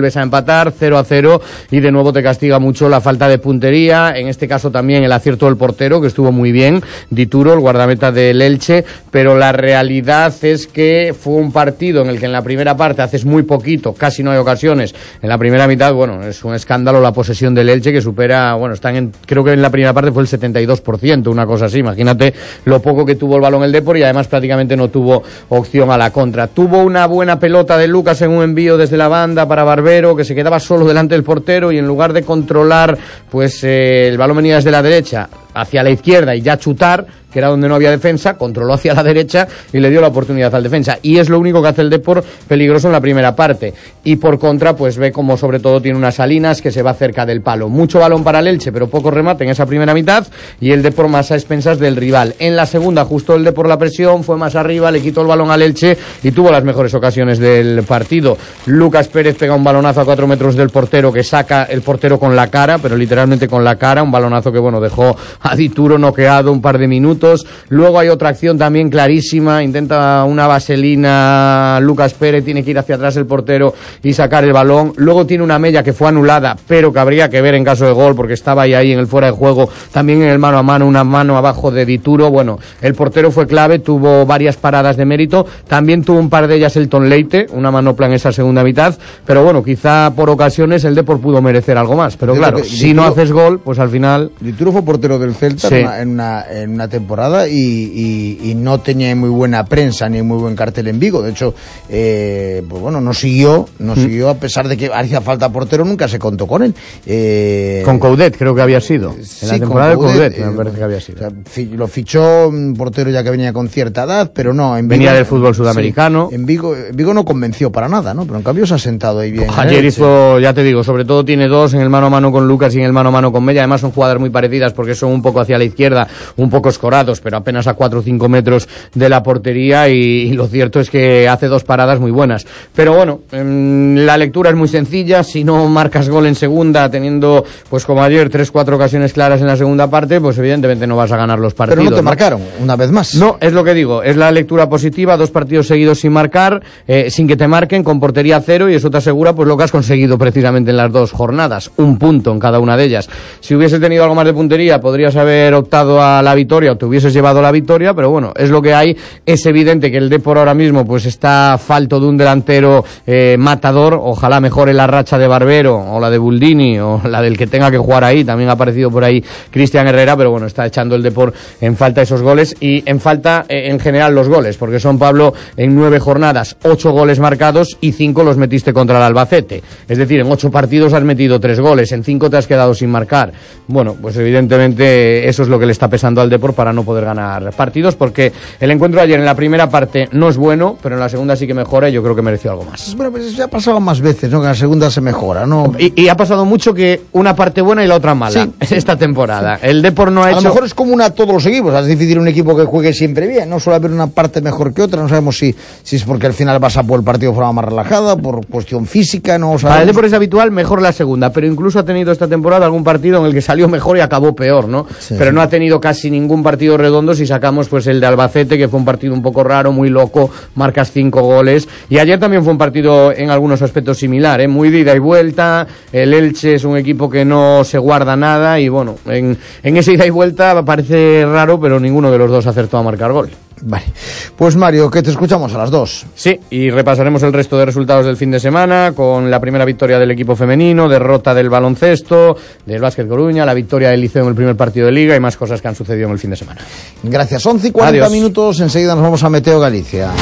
empatar, cero a cero, y de nuevo te castiga mucho la falta de puntería, en este caso también el acierto del portero, que estuvo muy bien, Dituro, el guardameta del Elche, pero la realidad es que fue un partido en el que en la primera parte haces muy poquito, casi no hay ocasiones, en la primera mitad, bueno, es un escándalo la posesión del Elche, que supera, bueno, están en, creo que en la primera parte fue el setenta y dos por ciento, una cosa así, imagínate lo poco que tuvo el balón el Depor, y además prácticamente no tuvo opción a la contra. Tuvo una buena pelota de Lucas en un envío desde la banda para Barbero, que se quedaba solo delante del portero, y en lugar de controlar, pues eh, el balón venía desde la derecha hacia la izquierda y ya chutar, que era donde no había defensa, controló hacia la derecha y le dio la oportunidad al defensa, y es lo único que hace el Depor peligroso en la primera parte. Y por contra, pues ve como sobre todo tiene unas Salinas que se va cerca del palo. Mucho balón para el Elche, pero poco remate en esa primera mitad, y el Depor más a expensas del rival. En la segunda ajustó el Depor la presión, fue más arriba, le quitó el balón al Elche y tuvo las mejores ocasiones del partido. Lucas Pérez pega un balonazo a cuatro metros del portero, que saca el portero con la cara, pero literalmente con la cara, un balonazo que, bueno, dejó a Dituro noqueado un par de minutos. Luego hay otra acción también clarísima, intenta una vaselina Lucas Pérez, tiene que ir hacia atrás el portero y sacar el balón. Luego tiene una mella que fue anulada, pero que habría que ver en caso de gol, porque estaba ahí, ahí en el fuera de juego, también en el mano a mano, una mano abajo de Dituro. Bueno, el portero fue clave, tuvo varias paradas de mérito, también tuvo un par de ellas Elton Leite, una manopla en esa segunda mitad, pero bueno, quizá por ocasiones el Depor pudo merecer algo más, pero claro, que, si Dituro, no haces gol, pues al final... Dituro fue portero del Celta, sí, en, una, en, una, en una temporada y, y, y no tenía muy buena prensa ni muy buen cartel en Vigo. De hecho, eh, pues bueno, no siguió, no mm. siguió, a pesar de que hacía falta portero, nunca se contó con él. Eh, con Coudet creo que había sido. En sí, la temporada con Coudet, Coudet, me parece que había sido. O sea, fi, lo fichó un portero ya que venía con cierta edad, pero no. En Vigo, venía del fútbol sudamericano. Sí, en Vigo, en Vigo no convenció para nada, ¿no? Pero en cambio se ha sentado ahí bien. Ayer hizo, ya te digo, sobre todo tiene dos en el mano a mano con Lucas y en el mano a mano con Mella. Además son jugadas muy parecidas porque son un poco hacia la izquierda, un poco escorados, pero apenas a cuatro o cinco metros de la portería, y, y lo cierto es que hace dos paradas muy buenas. Pero bueno, mmm, la lectura es muy sencilla. Si no marcas gol en segunda, teniendo, pues como ayer, tres, cuatro ocasiones claras en la segunda parte, pues evidentemente no vas a ganar los partidos. Pero no te ¿no? marcaron, una vez más. No, es lo que digo, es la lectura positiva, dos partidos seguidos sin marcar, eh, sin que te marquen, con portería cero, y eso te asegura pues lo que has conseguido precisamente en las dos jornadas, un punto en cada una de ellas. Si hubieses tenido algo más de puntería, podrías haber optado a la victoria o te hubieses llevado la victoria, pero bueno, es lo que hay. Es evidente que el Depor ahora mismo pues está falto de un delantero eh, matador. Ojalá mejore la racha de Barbero o la de Buldini o la del que tenga que jugar ahí. También ha aparecido por ahí Cristian Herrera, pero bueno, está echando el Depor en falta esos goles, y en falta eh, en general los goles, porque son, Pablo, en nueve jornadas ocho goles marcados y cinco los metiste contra el Albacete. Es decir, en ocho partidos has metido tres goles, en cinco te has quedado sin marcar. Bueno, pues evidentemente eso es lo que le está pesando al Depor para no poder ganar partidos, porque el encuentro de ayer en la primera parte no es bueno, pero en la segunda sí que mejora, y yo creo que mereció algo más. Bueno, pues ya ha pasado más veces, ¿no? Que en la segunda se mejora, ¿no? Y, y ha pasado mucho que una parte buena y la otra mala, sí, esta temporada. Sí. El Depor no ha a hecho... A lo mejor es común a todos los equipos, es difícil un equipo que juegue siempre bien, no suele haber una parte mejor que otra, no sabemos si, si es porque al final vas a por el partido de forma más relajada, por cuestión física, no sabemos. Para el Depor es habitual mejor la segunda, pero incluso ha tenido esta temporada algún partido en el que salió mejor y acabó peor, ¿no? Sí. Pero no ha tenido casi ningún partido redondo, si sacamos pues el de Albacete, que fue un partido un poco raro, muy loco, marcas cinco goles, y ayer también fue un partido en algunos aspectos similar, ¿eh? Muy de ida y vuelta. El Elche es un equipo que no se guarda nada, y bueno, en, en ese ida y vuelta parece raro, pero ninguno de los dos acertó a marcar gol. Vale, pues Mario, que te escuchamos a las dos. Sí, y repasaremos el resto de resultados del fin de semana, con la primera victoria del equipo femenino, derrota del baloncesto, del Básquet Coruña, la victoria del Liceo en el primer partido de Liga, y más cosas que han sucedido en el fin de semana. Gracias, once y cuarenta Adiós. Minutos, enseguida nos vamos a Meteo Galicia.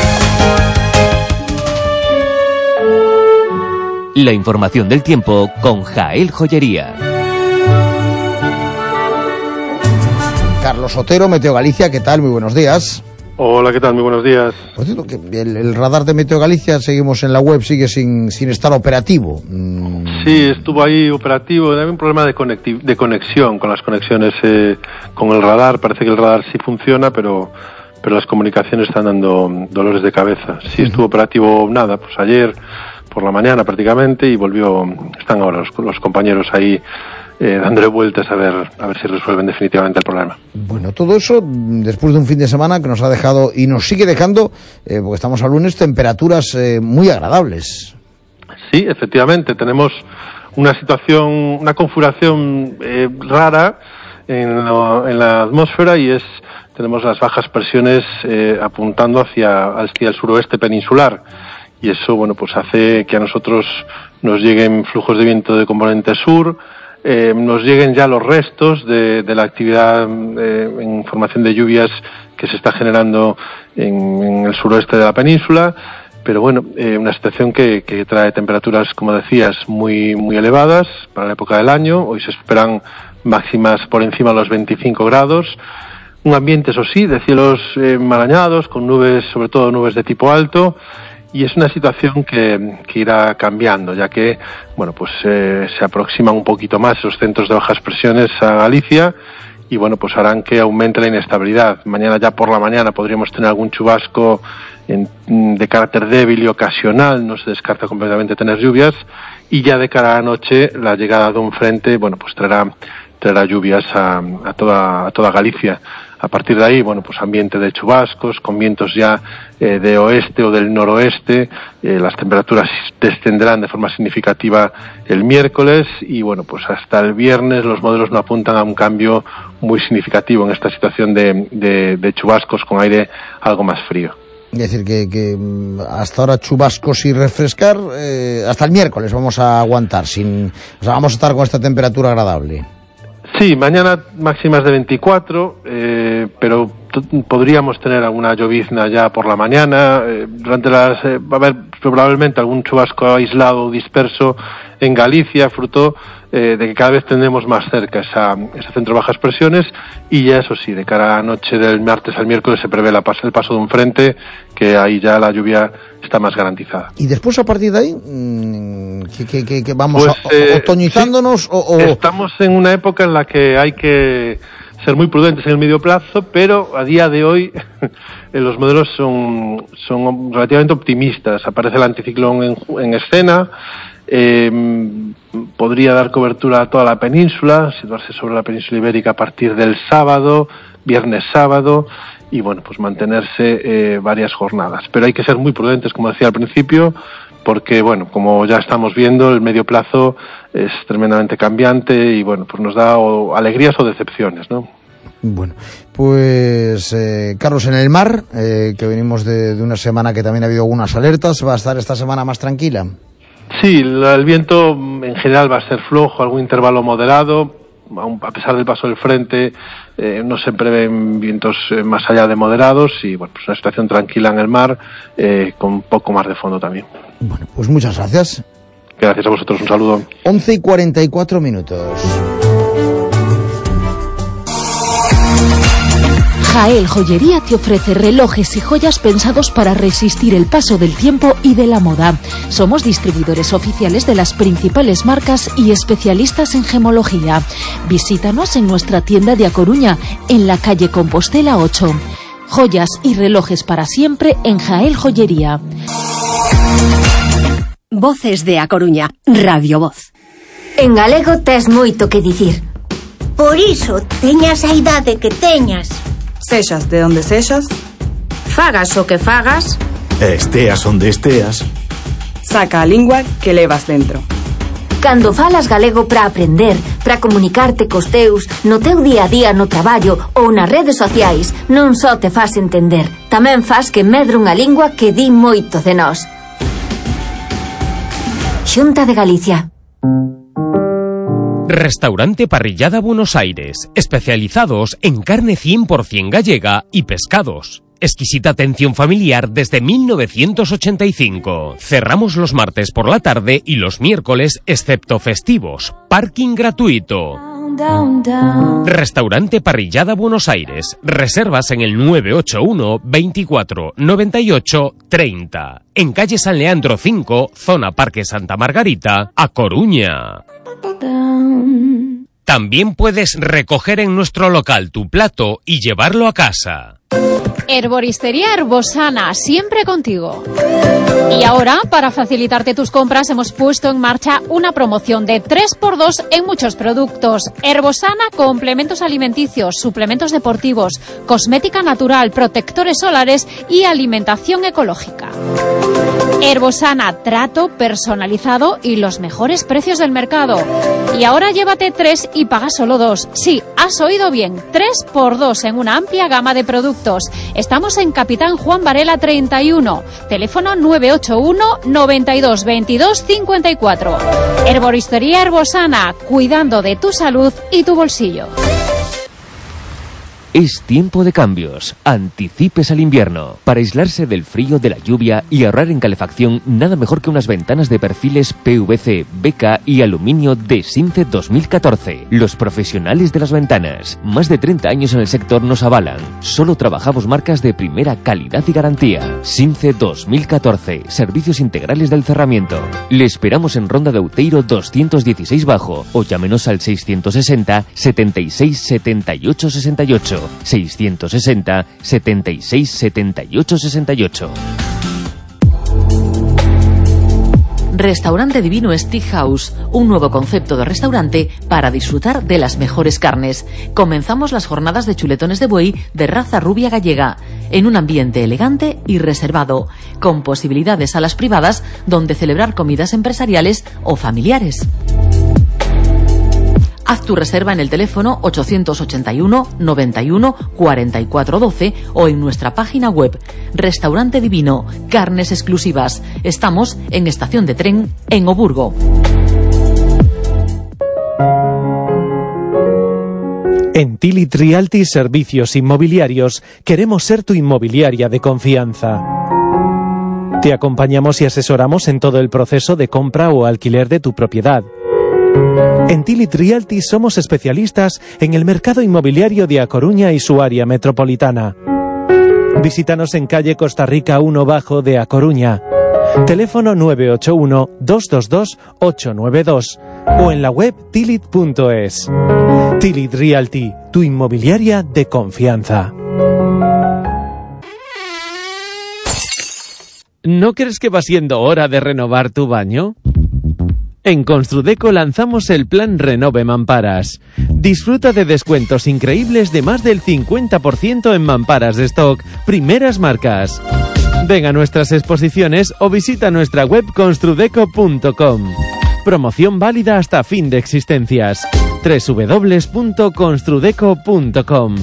La información del tiempo con Jael Joyería. Carlos Otero, Meteo Galicia, ¿qué tal? Muy buenos días. Hola, ¿qué tal? Muy buenos días. Por cierto, que el, el radar de Meteo Galicia, seguimos en la web, sigue sin, sin estar operativo. Mm. Sí, estuvo ahí operativo, había un problema de, conecti- de conexión con las conexiones eh, con el radar. Parece que el radar sí funciona, pero pero las comunicaciones están dando dolores de cabeza. Sí, estuvo operativo, nada, pues ayer por la mañana prácticamente, y volvió, están ahora los, los compañeros ahí Eh, dándole vueltas a ver a ver si resuelven definitivamente el problema. Bueno, todo eso después de un fin de semana que nos ha dejado y nos sigue dejando, eh, porque estamos a lunes, temperaturas eh, muy agradables. Sí, efectivamente, tenemos una situación, una configuración eh, rara en, lo, en la atmósfera, y es tenemos las bajas presiones eh, apuntando hacia, hacia el suroeste peninsular, y eso, bueno, pues hace que a nosotros nos lleguen flujos de viento de componente sur, eh, nos lleguen ya los restos de, de la actividad eh, en formación de lluvias que se está generando en, en el suroeste de la península, pero bueno, eh, una situación que, que trae temperaturas, como decías, muy, muy elevadas para la época del año. Hoy se esperan máximas por encima de los veinticinco grados, un ambiente, eso sí, de cielos eh, enmarañados, con nubes, sobre todo nubes de tipo alto, y es una situación que, que irá cambiando, ya que, bueno, pues eh, se aproximan un poquito más esos centros de bajas presiones a Galicia, y bueno, pues harán que aumente la inestabilidad. Mañana, ya por la mañana, podríamos tener algún chubasco en, de carácter débil y ocasional, no se descarta completamente tener lluvias, y ya de cara a la noche, la llegada de un frente, bueno, pues traerá, traerá lluvias a, a toda, a toda Galicia. A partir de ahí, bueno, pues ambiente de chubascos, con vientos ya eh, de oeste o del noroeste. Eh, las temperaturas descenderán de forma significativa el miércoles, y bueno, pues hasta el viernes los modelos no apuntan a un cambio muy significativo en esta situación de, de, de chubascos con aire algo más frío. Es decir, que, que hasta ahora chubascos y refrescar, eh, hasta el miércoles vamos a aguantar, sin, o sea, vamos a estar con esta temperatura agradable. Sí, mañana máximas de veinticuatro, eh, pero t- podríamos tener alguna llovizna ya por la mañana. Eh, durante las eh, va a haber probablemente algún chubasco aislado o disperso en Galicia, fruto eh, de que cada vez tendremos más cerca esa, ese centro de bajas presiones, y ya eso sí, de cara a la noche del martes al miércoles se prevé la pas- el paso de un frente, que ahí ya la lluvia está más garantizada. Y después, a partir de ahí, ¿qué, qué, qué, qué vamos pues, a, eh, otoñizándonos? Sí, o, o... Estamos en una época en la que hay que ser muy prudentes en el medio plazo, pero a día de hoy los modelos son, son relativamente optimistas. Aparece el anticiclón en, en escena, eh, podría dar cobertura a toda la península, situarse sobre la península ibérica a partir del sábado, viernes sábado, y bueno, pues mantenerse eh, varias jornadas. Pero hay que ser muy prudentes, como decía al principio, porque bueno, como ya estamos viendo, el medio plazo es tremendamente cambiante, y bueno, pues nos da o alegrías o decepciones, ¿no? Bueno, pues eh, Carlos, en el mar, eh, que venimos de, de una semana que también ha habido algunas alertas, ¿va a estar esta semana más tranquila? Sí, la, el viento en general va a ser flojo, algún intervalo moderado. A pesar del paso del frente, eh, no se prevén vientos eh, más allá de moderados, y bueno, pues una situación tranquila en el mar, eh, con un poco más de fondo también. Bueno, pues muchas gracias. Gracias a vosotros, un saludo. once y cuarenta y cuatro minutos. Jael Joyería te ofrece relojes y joyas pensados para resistir el paso del tiempo y de la moda. Somos distribuidores oficiales de las principales marcas y especialistas en gemología. Visítanos en nuestra tienda de A Coruña, en la calle Compostela ocho. Joyas y relojes para siempre en Jael Joyería. Voces de A Coruña, Radio Voz. En galego tes moito que dicir. Por iso, teñas a idade que teñas. Sexas de onde sexas, fagas o que fagas, esteas onde esteas, saca a lingua que levas dentro. Cando falas galego para aprender, para comunicarte cos teus, no teu día a día no traballo ou nas redes sociais, non só te fas entender, tamén fas que medre unha lingua que di moito de nós. Xunta de Galicia. Restaurante Parrillada Buenos Aires, especializados en carne cien por ciento gallega y pescados. Exquisita atención familiar desde mil novecientos ochenta y cinco. Cerramos los martes por la tarde y los miércoles, excepto festivos. Parking gratuito. Restaurante Parrillada Buenos Aires. Reservas en el nueve ocho uno, veinticuatro, noventa y ocho, treinta. En calle San Leandro cinco, zona Parque Santa Margarita, A Coruña. También puedes recoger en nuestro local tu plato y llevarlo a casa. Herboristería Herbosana, siempre contigo. Y ahora, para facilitarte tus compras, hemos puesto en marcha una promoción de tres por dos en muchos productos. Herbosana, complementos alimenticios, suplementos deportivos, cosmética natural, protectores solares y alimentación ecológica. Herbosana, trato personalizado y los mejores precios del mercado. Y ahora llévate tres y paga solo dos. Sí, has oído bien, tres por dos en una amplia gama de productos. Estamos en Capitán Juan Varela treinta y uno, teléfono nueve ocho uno, noventa y dos, veintidós, cincuenta y cuatro. Herboristería Herbosana, cuidando de tu salud y tu bolsillo. Es tiempo de cambios. Anticipes al invierno. Para aislarse del frío, de la lluvia y ahorrar en calefacción, nada mejor que unas ventanas de perfiles P V C, B K y aluminio de Since dos mil catorce. Los profesionales de las ventanas. Más de treinta años en el sector nos avalan. Solo trabajamos marcas de primera calidad y garantía. Since dos mil catorce. Servicios integrales del cerramiento. Le esperamos en Ronda de Outeiro doscientos dieciséis Bajo o llámenos al seiscientos sesenta, setenta y seis, setenta y ocho, sesenta y ocho. seiscientos sesenta, setenta y seis, setenta y ocho, sesenta y ocho. Restaurante Divino Steakhouse, un nuevo concepto de restaurante para disfrutar de las mejores carnes. Comenzamos las jornadas de chuletones de buey de raza rubia gallega, en un ambiente elegante y reservado, con posibilidades a las privadas donde celebrar comidas empresariales o familiares. Haz tu reserva en el teléfono ochocientos ochenta y uno, noventa y uno, cuarenta y cuatro doce o en nuestra página web. Restaurante Divino, carnes exclusivas. Estamos en Estación de Tren, en Oburgo. En Tilit Realty Servicios Inmobiliarios queremos ser tu inmobiliaria de confianza. Te acompañamos y asesoramos en todo el proceso de compra o alquiler de tu propiedad. En Tilit Realty somos especialistas en el mercado inmobiliario de A Coruña y su área metropolitana. Visítanos en calle Costa Rica uno Bajo de A Coruña. Teléfono nueve ocho uno, dos dos dos, ocho nueve dos o en la web tilit punto es. Tilit Realty, tu inmobiliaria de confianza. ¿No crees que va siendo hora de renovar tu baño? En Construdeco lanzamos el plan Renove Mamparas. Disfruta de descuentos increíbles de más del cincuenta por ciento en mamparas de stock, primeras marcas. Ven a nuestras exposiciones o visita nuestra web construdeco punto com. Promoción válida hasta fin de existencias. doble u doble u doble u punto construdeco punto com.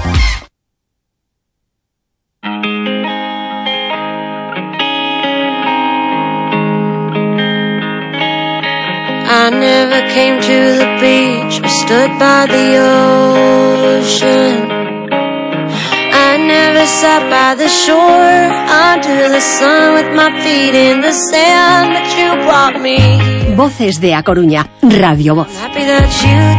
I never came to the beach or stood by the ocean. I never sat by the shore under the sun with my feet in the sand, but you brought me. Voces de A Coruña, Radio Voz. Happy that you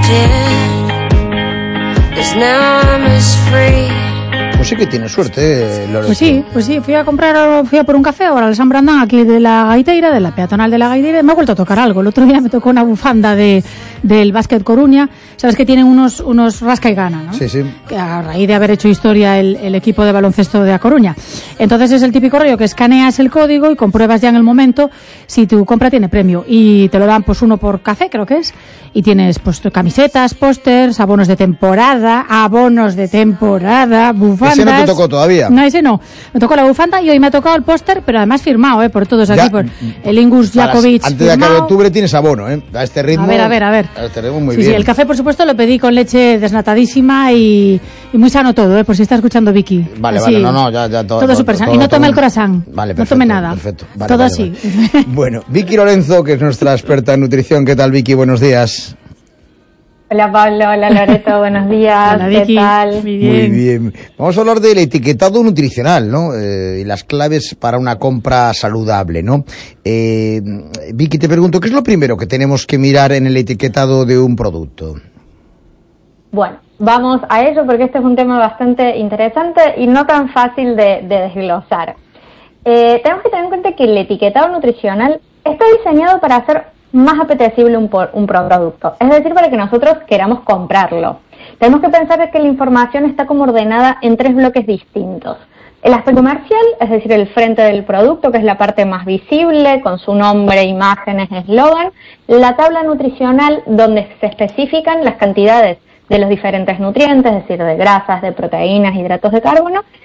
did, 'cause now I'm as free. Pues sí que tiene suerte, eh, Lorenzo. Pues sí, pues sí, fui a comprar, fui a por un café ahora al San Brandán aquí de la Gaiteira, de la peatonal de la Gaiteira, y me ha vuelto a tocar algo. El otro día me tocó una bufanda de del Básquet Coruña. Sabes que tienen unos unos rasca y gana, ¿no? Sí, sí. Que a raíz de haber hecho historia el, el equipo de baloncesto de A Coruña. Entonces es el típico rollo que escaneas el código y compruebas ya en el momento si tu compra tiene premio. Y te lo dan pues uno por café, creo que es. Y tienes pues camisetas, pósters, abonos de temporada, abonos de temporada, bufandas. Ese no te tocó todavía. No, ese no. Me tocó la bufanda y hoy me ha tocado el póster, pero además firmado, ¿eh? Por todos aquí, Ya, por el Ingus Jakovic. Antes de acabar octubre tienes abono, ¿eh? A este ritmo. A ver, a ver, a ver. A este ritmo muy sí, bien. Sí, el café, por supuesto, lo pedí con leche desnatadísima y, y muy sano todo, ¿eh? Por si está escuchando Vicky. Vale, así, vale, no, no, ya, ya todo. Todo súper sano. Y no tome el croissant. Vale, no perfecto. tome nada. Perfecto. Vale, todo vale, así. Vale. Bueno, Vicky Lorenzo, que es nuestra experta en nutrición. ¿Qué tal, Vicky? Buenos días. Hola Pablo, hola Loreto, buenos días. Hola, ¿Qué Vicky. tal? Muy bien. Muy bien. Vamos a hablar del etiquetado nutricional, ¿no? Eh, y las claves para una compra saludable, ¿no? Eh, Vicky, te pregunto, ¿qué es lo primero que tenemos que mirar en el etiquetado de un producto? Bueno, vamos a ello porque este es un tema bastante interesante y no tan fácil de, de desglosar. Eh, tenemos que tener en cuenta que el etiquetado nutricional está diseñado para hacer más apetecible un, por, un producto, es decir, para que nosotros queramos comprarlo. Tenemos que pensar que la información está como ordenada en tres bloques distintos. El aspecto comercial, es decir, el frente del producto, que es la parte más visible, con su nombre, imágenes, eslogan. La tabla nutricional, donde se especifican las cantidades de los diferentes nutrientes, es decir, de grasas, de proteínas, hidratos de carbono.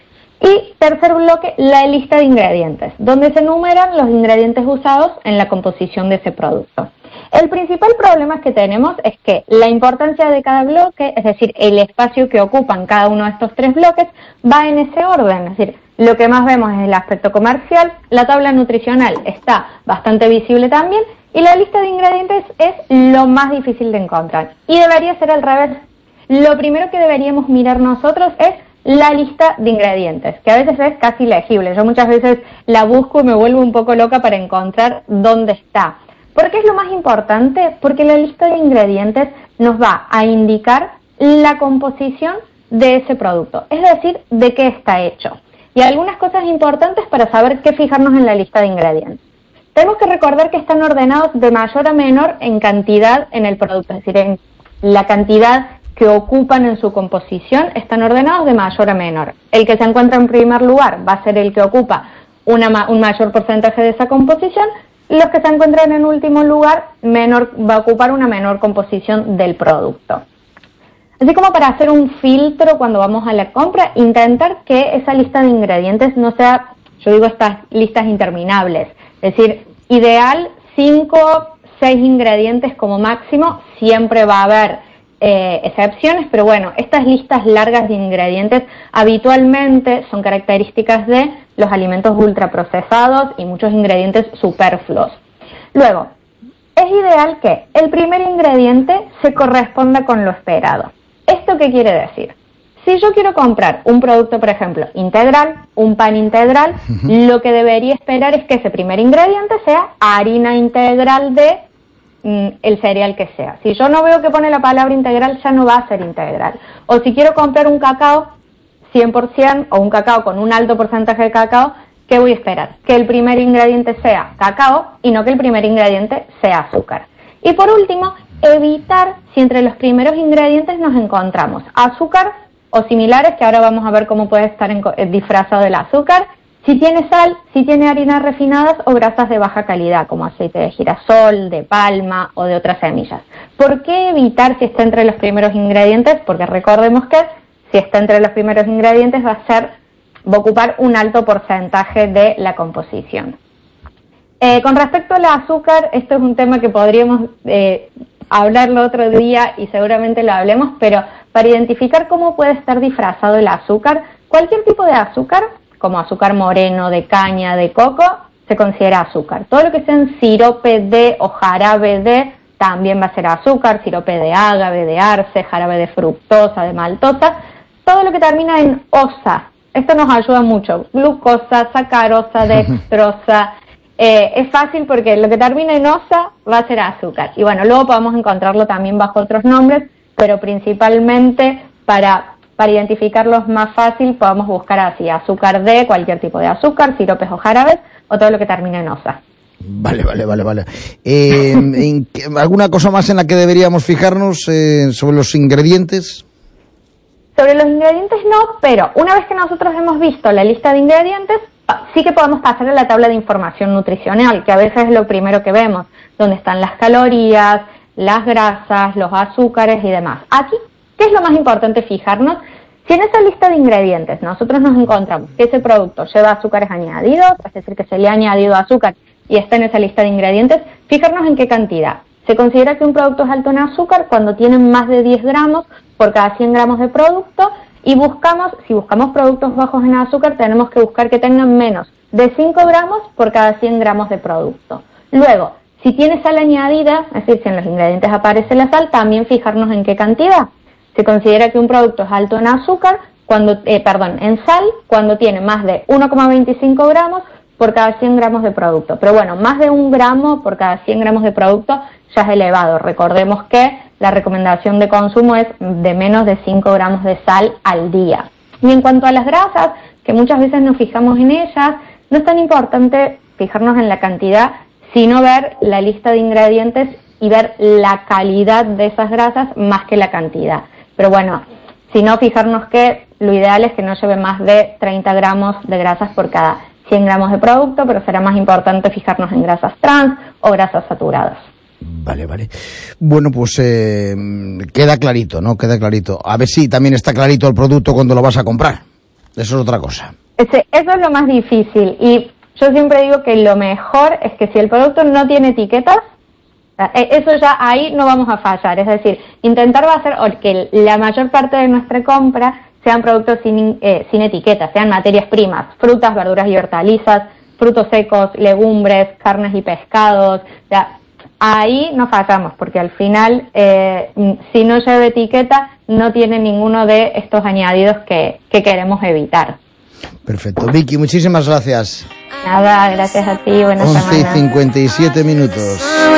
Y tercer bloque, la lista de ingredientes, donde se enumeran los ingredientes usados en la composición de ese producto. El principal problema que tenemos es que la importancia de cada bloque, es decir, el espacio que ocupan cada uno de estos tres bloques, va en ese orden. Es decir, lo que más vemos es el aspecto comercial, la tabla nutricional está bastante visible también, y la lista de ingredientes es lo más difícil de encontrar. Y debería ser al revés. Lo primero que deberíamos mirar nosotros es la lista de ingredientes, que a veces es casi legible. Yo muchas veces la busco y me vuelvo un poco loca para encontrar dónde está. ¿Por qué es lo más importante? Porque la lista de ingredientes nos va a indicar la composición de ese producto, es decir, de qué está hecho. Y algunas cosas importantes para saber qué fijarnos en la lista de ingredientes. Tenemos que recordar que están ordenados de mayor a menor en cantidad en el producto, es decir, en la cantidad que ocupan en su composición están ordenados de mayor a menor. El que se encuentra en primer lugar va a ser el que ocupa una, un mayor porcentaje de esa composición. Los que se encuentran en último lugar menor, va a ocupar una menor composición del producto. Así como para hacer un filtro cuando vamos a la compra, intentar que esa lista de ingredientes no sea, yo digo, estas listas interminables. Es decir, ideal cinco, seis ingredientes como máximo, siempre va a haber Eh, excepciones, pero bueno, estas listas largas de ingredientes habitualmente son características de los alimentos ultraprocesados y muchos ingredientes superfluos. Luego, es ideal que el primer ingrediente se corresponda con lo esperado. ¿Esto qué quiere decir? Si yo quiero comprar un producto, por ejemplo, integral, un pan integral, uh-huh. lo que debería esperar es que ese primer ingrediente sea harina integral de el cereal que sea. Si yo no veo que pone la palabra integral, ya no va a ser integral. O si quiero comprar un cacao cien por ciento o un cacao con un alto porcentaje de cacao, ¿qué voy a esperar? Que el primer ingrediente sea cacao y no que el primer ingrediente sea azúcar. Y por último, evitar si entre los primeros ingredientes nos encontramos azúcar o similares, que ahora vamos a ver cómo puede estar en, eh, disfrazado del azúcar, si tiene sal, si tiene harinas refinadas o grasas de baja calidad, como aceite de girasol, de palma o de otras semillas. ¿Por qué evitar si está entre los primeros ingredientes? Porque recordemos que si está entre los primeros ingredientes va a ser, va a ocupar un alto porcentaje de la composición. Eh, con respecto al azúcar, esto es un tema que podríamos eh, hablarlo otro día y seguramente lo hablemos, pero para identificar cómo puede estar disfrazado el azúcar, cualquier tipo de azúcar, como azúcar moreno, de caña, de coco, se considera azúcar. Todo lo que sea en sirope de o jarabe de, también va a ser azúcar, sirope de ágave, de arce, jarabe de fructosa, de maltosa, todo lo que termina en osa. Esto nos ayuda mucho, glucosa, sacarosa, dextrosa, eh, es fácil porque lo que termina en osa va a ser azúcar. Y bueno, luego podemos encontrarlo también bajo otros nombres, pero principalmente para... Para identificarlos más fácil podemos buscar así, azúcar de cualquier tipo de azúcar, siropes o jarabes, o todo lo que termine en osa. Vale, vale, vale, vale. Eh, ¿en qué, ¿Alguna cosa más en la que deberíamos fijarnos eh, sobre los ingredientes? Sobre los ingredientes no, pero una vez que nosotros hemos visto la lista de ingredientes, sí que podemos pasar a la tabla de información nutricional, que a veces es lo primero que vemos, donde están las calorías, las grasas, los azúcares y demás. Aquí, ¿qué es lo más importante fijarnos? Si en esa lista de ingredientes nosotros nos encontramos que ese producto lleva azúcares añadidos, es decir, que se le ha añadido azúcar y está en esa lista de ingredientes, fijarnos en qué cantidad. Se considera que un producto es alto en azúcar cuando tiene más de diez gramos por cada cien gramos de producto, y buscamos, si buscamos productos bajos en azúcar, tenemos que buscar que tengan menos de cinco gramos por cada cien gramos de producto. Luego, si tiene sal añadida, es decir, si en los ingredientes aparece la sal, también fijarnos en qué cantidad. Se considera que un producto es alto en azúcar, cuando, eh, perdón, en sal, cuando tiene más de uno coma veinticinco gramos por cada cien gramos de producto. Pero bueno, más de un gramo por cada cien gramos de producto ya es elevado. Recordemos que la recomendación de consumo es de menos de cinco gramos de sal al día. Y en cuanto a las grasas, que muchas veces nos fijamos en ellas, no es tan importante fijarnos en la cantidad, sino ver la lista de ingredientes y ver la calidad de esas grasas más que la cantidad. Pero bueno, si no, fijarnos que lo ideal es que no lleve más de treinta gramos de grasas por cada cien gramos de producto, pero será más importante fijarnos en grasas trans o grasas saturadas. Vale, vale. Bueno, pues eh, queda clarito, ¿no? Queda clarito. A ver si también está clarito el producto cuando lo vas a comprar. Eso es otra cosa. ese, eso es lo más difícil. Y yo siempre digo que lo mejor es que si el producto no tiene etiquetas, eso ya ahí no vamos a fallar. Es decir, intentar va a ser que la mayor parte de nuestra compra sean productos sin, eh, sin etiquetas, sean materias primas, frutas, verduras y hortalizas, frutos secos, legumbres, carnes y pescados. O sea, ahí no fallamos, porque al final, eh, si no lleva etiqueta, no tiene ninguno de estos añadidos que, que queremos evitar. Perfecto. Vicky, muchísimas gracias. Nada, gracias a ti, buenas semanas. once y cincuenta y siete minutos.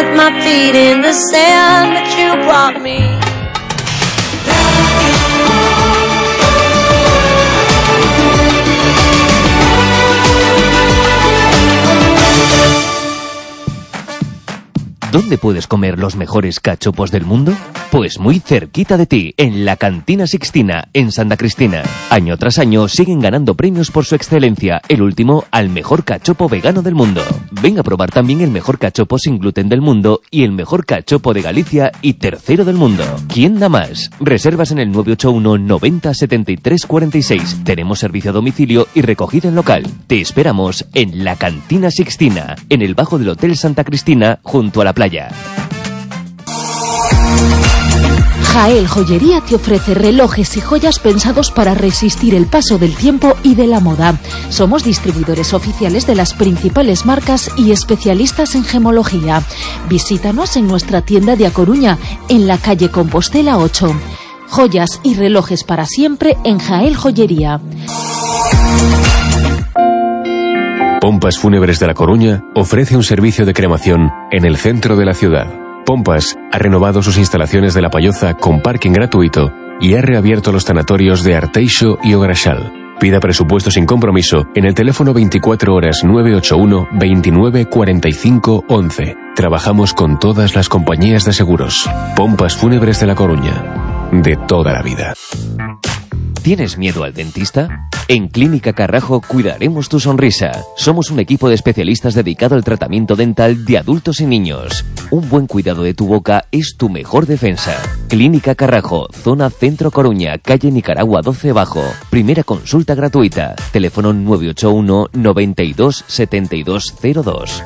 ¿Dónde puedes comer los mejores cachopos del mundo? Pues muy cerquita de ti, en la Cantina Sixtina, en Santa Cristina. Año tras año siguen ganando premios por su excelencia, el último al mejor cachopo vegano del mundo. Ven a probar también el mejor cachopo sin gluten del mundo y el mejor cachopo de Galicia y tercero del mundo. ¿Quién da más? Reservas en el nueve ocho uno noventa setenta y tres cuarenta y seis. Tenemos servicio a domicilio y recogida en local. Te esperamos en la Cantina Sixtina, en el bajo del Hotel Santa Cristina, junto a la playa. Jael Joyería te ofrece relojes y joyas pensados para resistir el paso del tiempo y de la moda. Somos distribuidores oficiales de las principales marcas y especialistas en gemología. Visítanos en nuestra tienda de A Coruña, en la calle Compostela ocho. Joyas y relojes para siempre en Jael Joyería. Pompas Fúnebres de La Coruña ofrece un servicio de cremación en el centro de la ciudad. Pompas ha renovado sus instalaciones de La Palloza con parking gratuito y ha reabierto los tanatorios de Arteixo y Ograchal. Pida presupuesto sin compromiso en el teléfono veinticuatro horas nueve ocho uno veintinueve cuarenta y cinco once. Trabajamos con todas las compañías de seguros. Pompas Fúnebres de La Coruña. De toda la vida. ¿Tienes miedo al dentista? En Clínica Carrajo cuidaremos tu sonrisa. Somos un equipo de especialistas dedicado al tratamiento dental de adultos y niños. Un buen cuidado de tu boca es tu mejor defensa. Clínica Carrajo, zona Centro Coruña, calle Nicaragua doce Bajo. Primera consulta gratuita. Teléfono nueve ocho uno noventa y dos setenta y dos cero dos.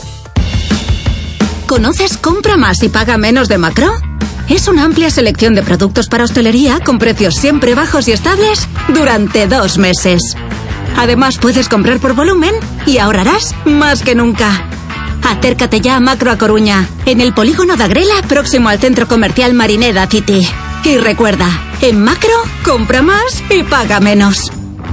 ¿Conoces Compra Más y Paga Menos de Macro? Es una amplia selección de productos para hostelería con precios siempre bajos y estables durante dos meses. Además, puedes comprar por volumen y ahorrarás más que nunca. Acércate ya a Macro A Coruña, en el polígono de Agrela, próximo al centro comercial Marineda City. Y recuerda, en Macro, compra más y paga menos.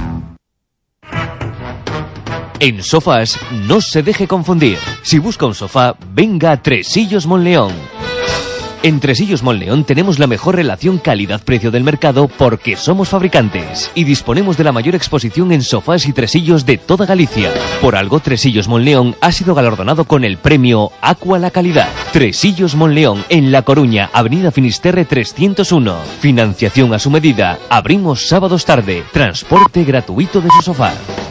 En Sofás, no se deje confundir. Si busca un sofá, venga a Tresillos Monleón. En Tresillos Monleón tenemos la mejor relación calidad-precio del mercado porque somos fabricantes y disponemos de la mayor exposición en sofás y tresillos de toda Galicia. Por algo, Tresillos Monleón ha sido galardonado con el premio Aqua la Calidad. Tresillos Monleón, en La Coruña, Avenida Finisterre trescientos uno. Financiación a su medida. Abrimos sábados tarde. Transporte gratuito de su sofá.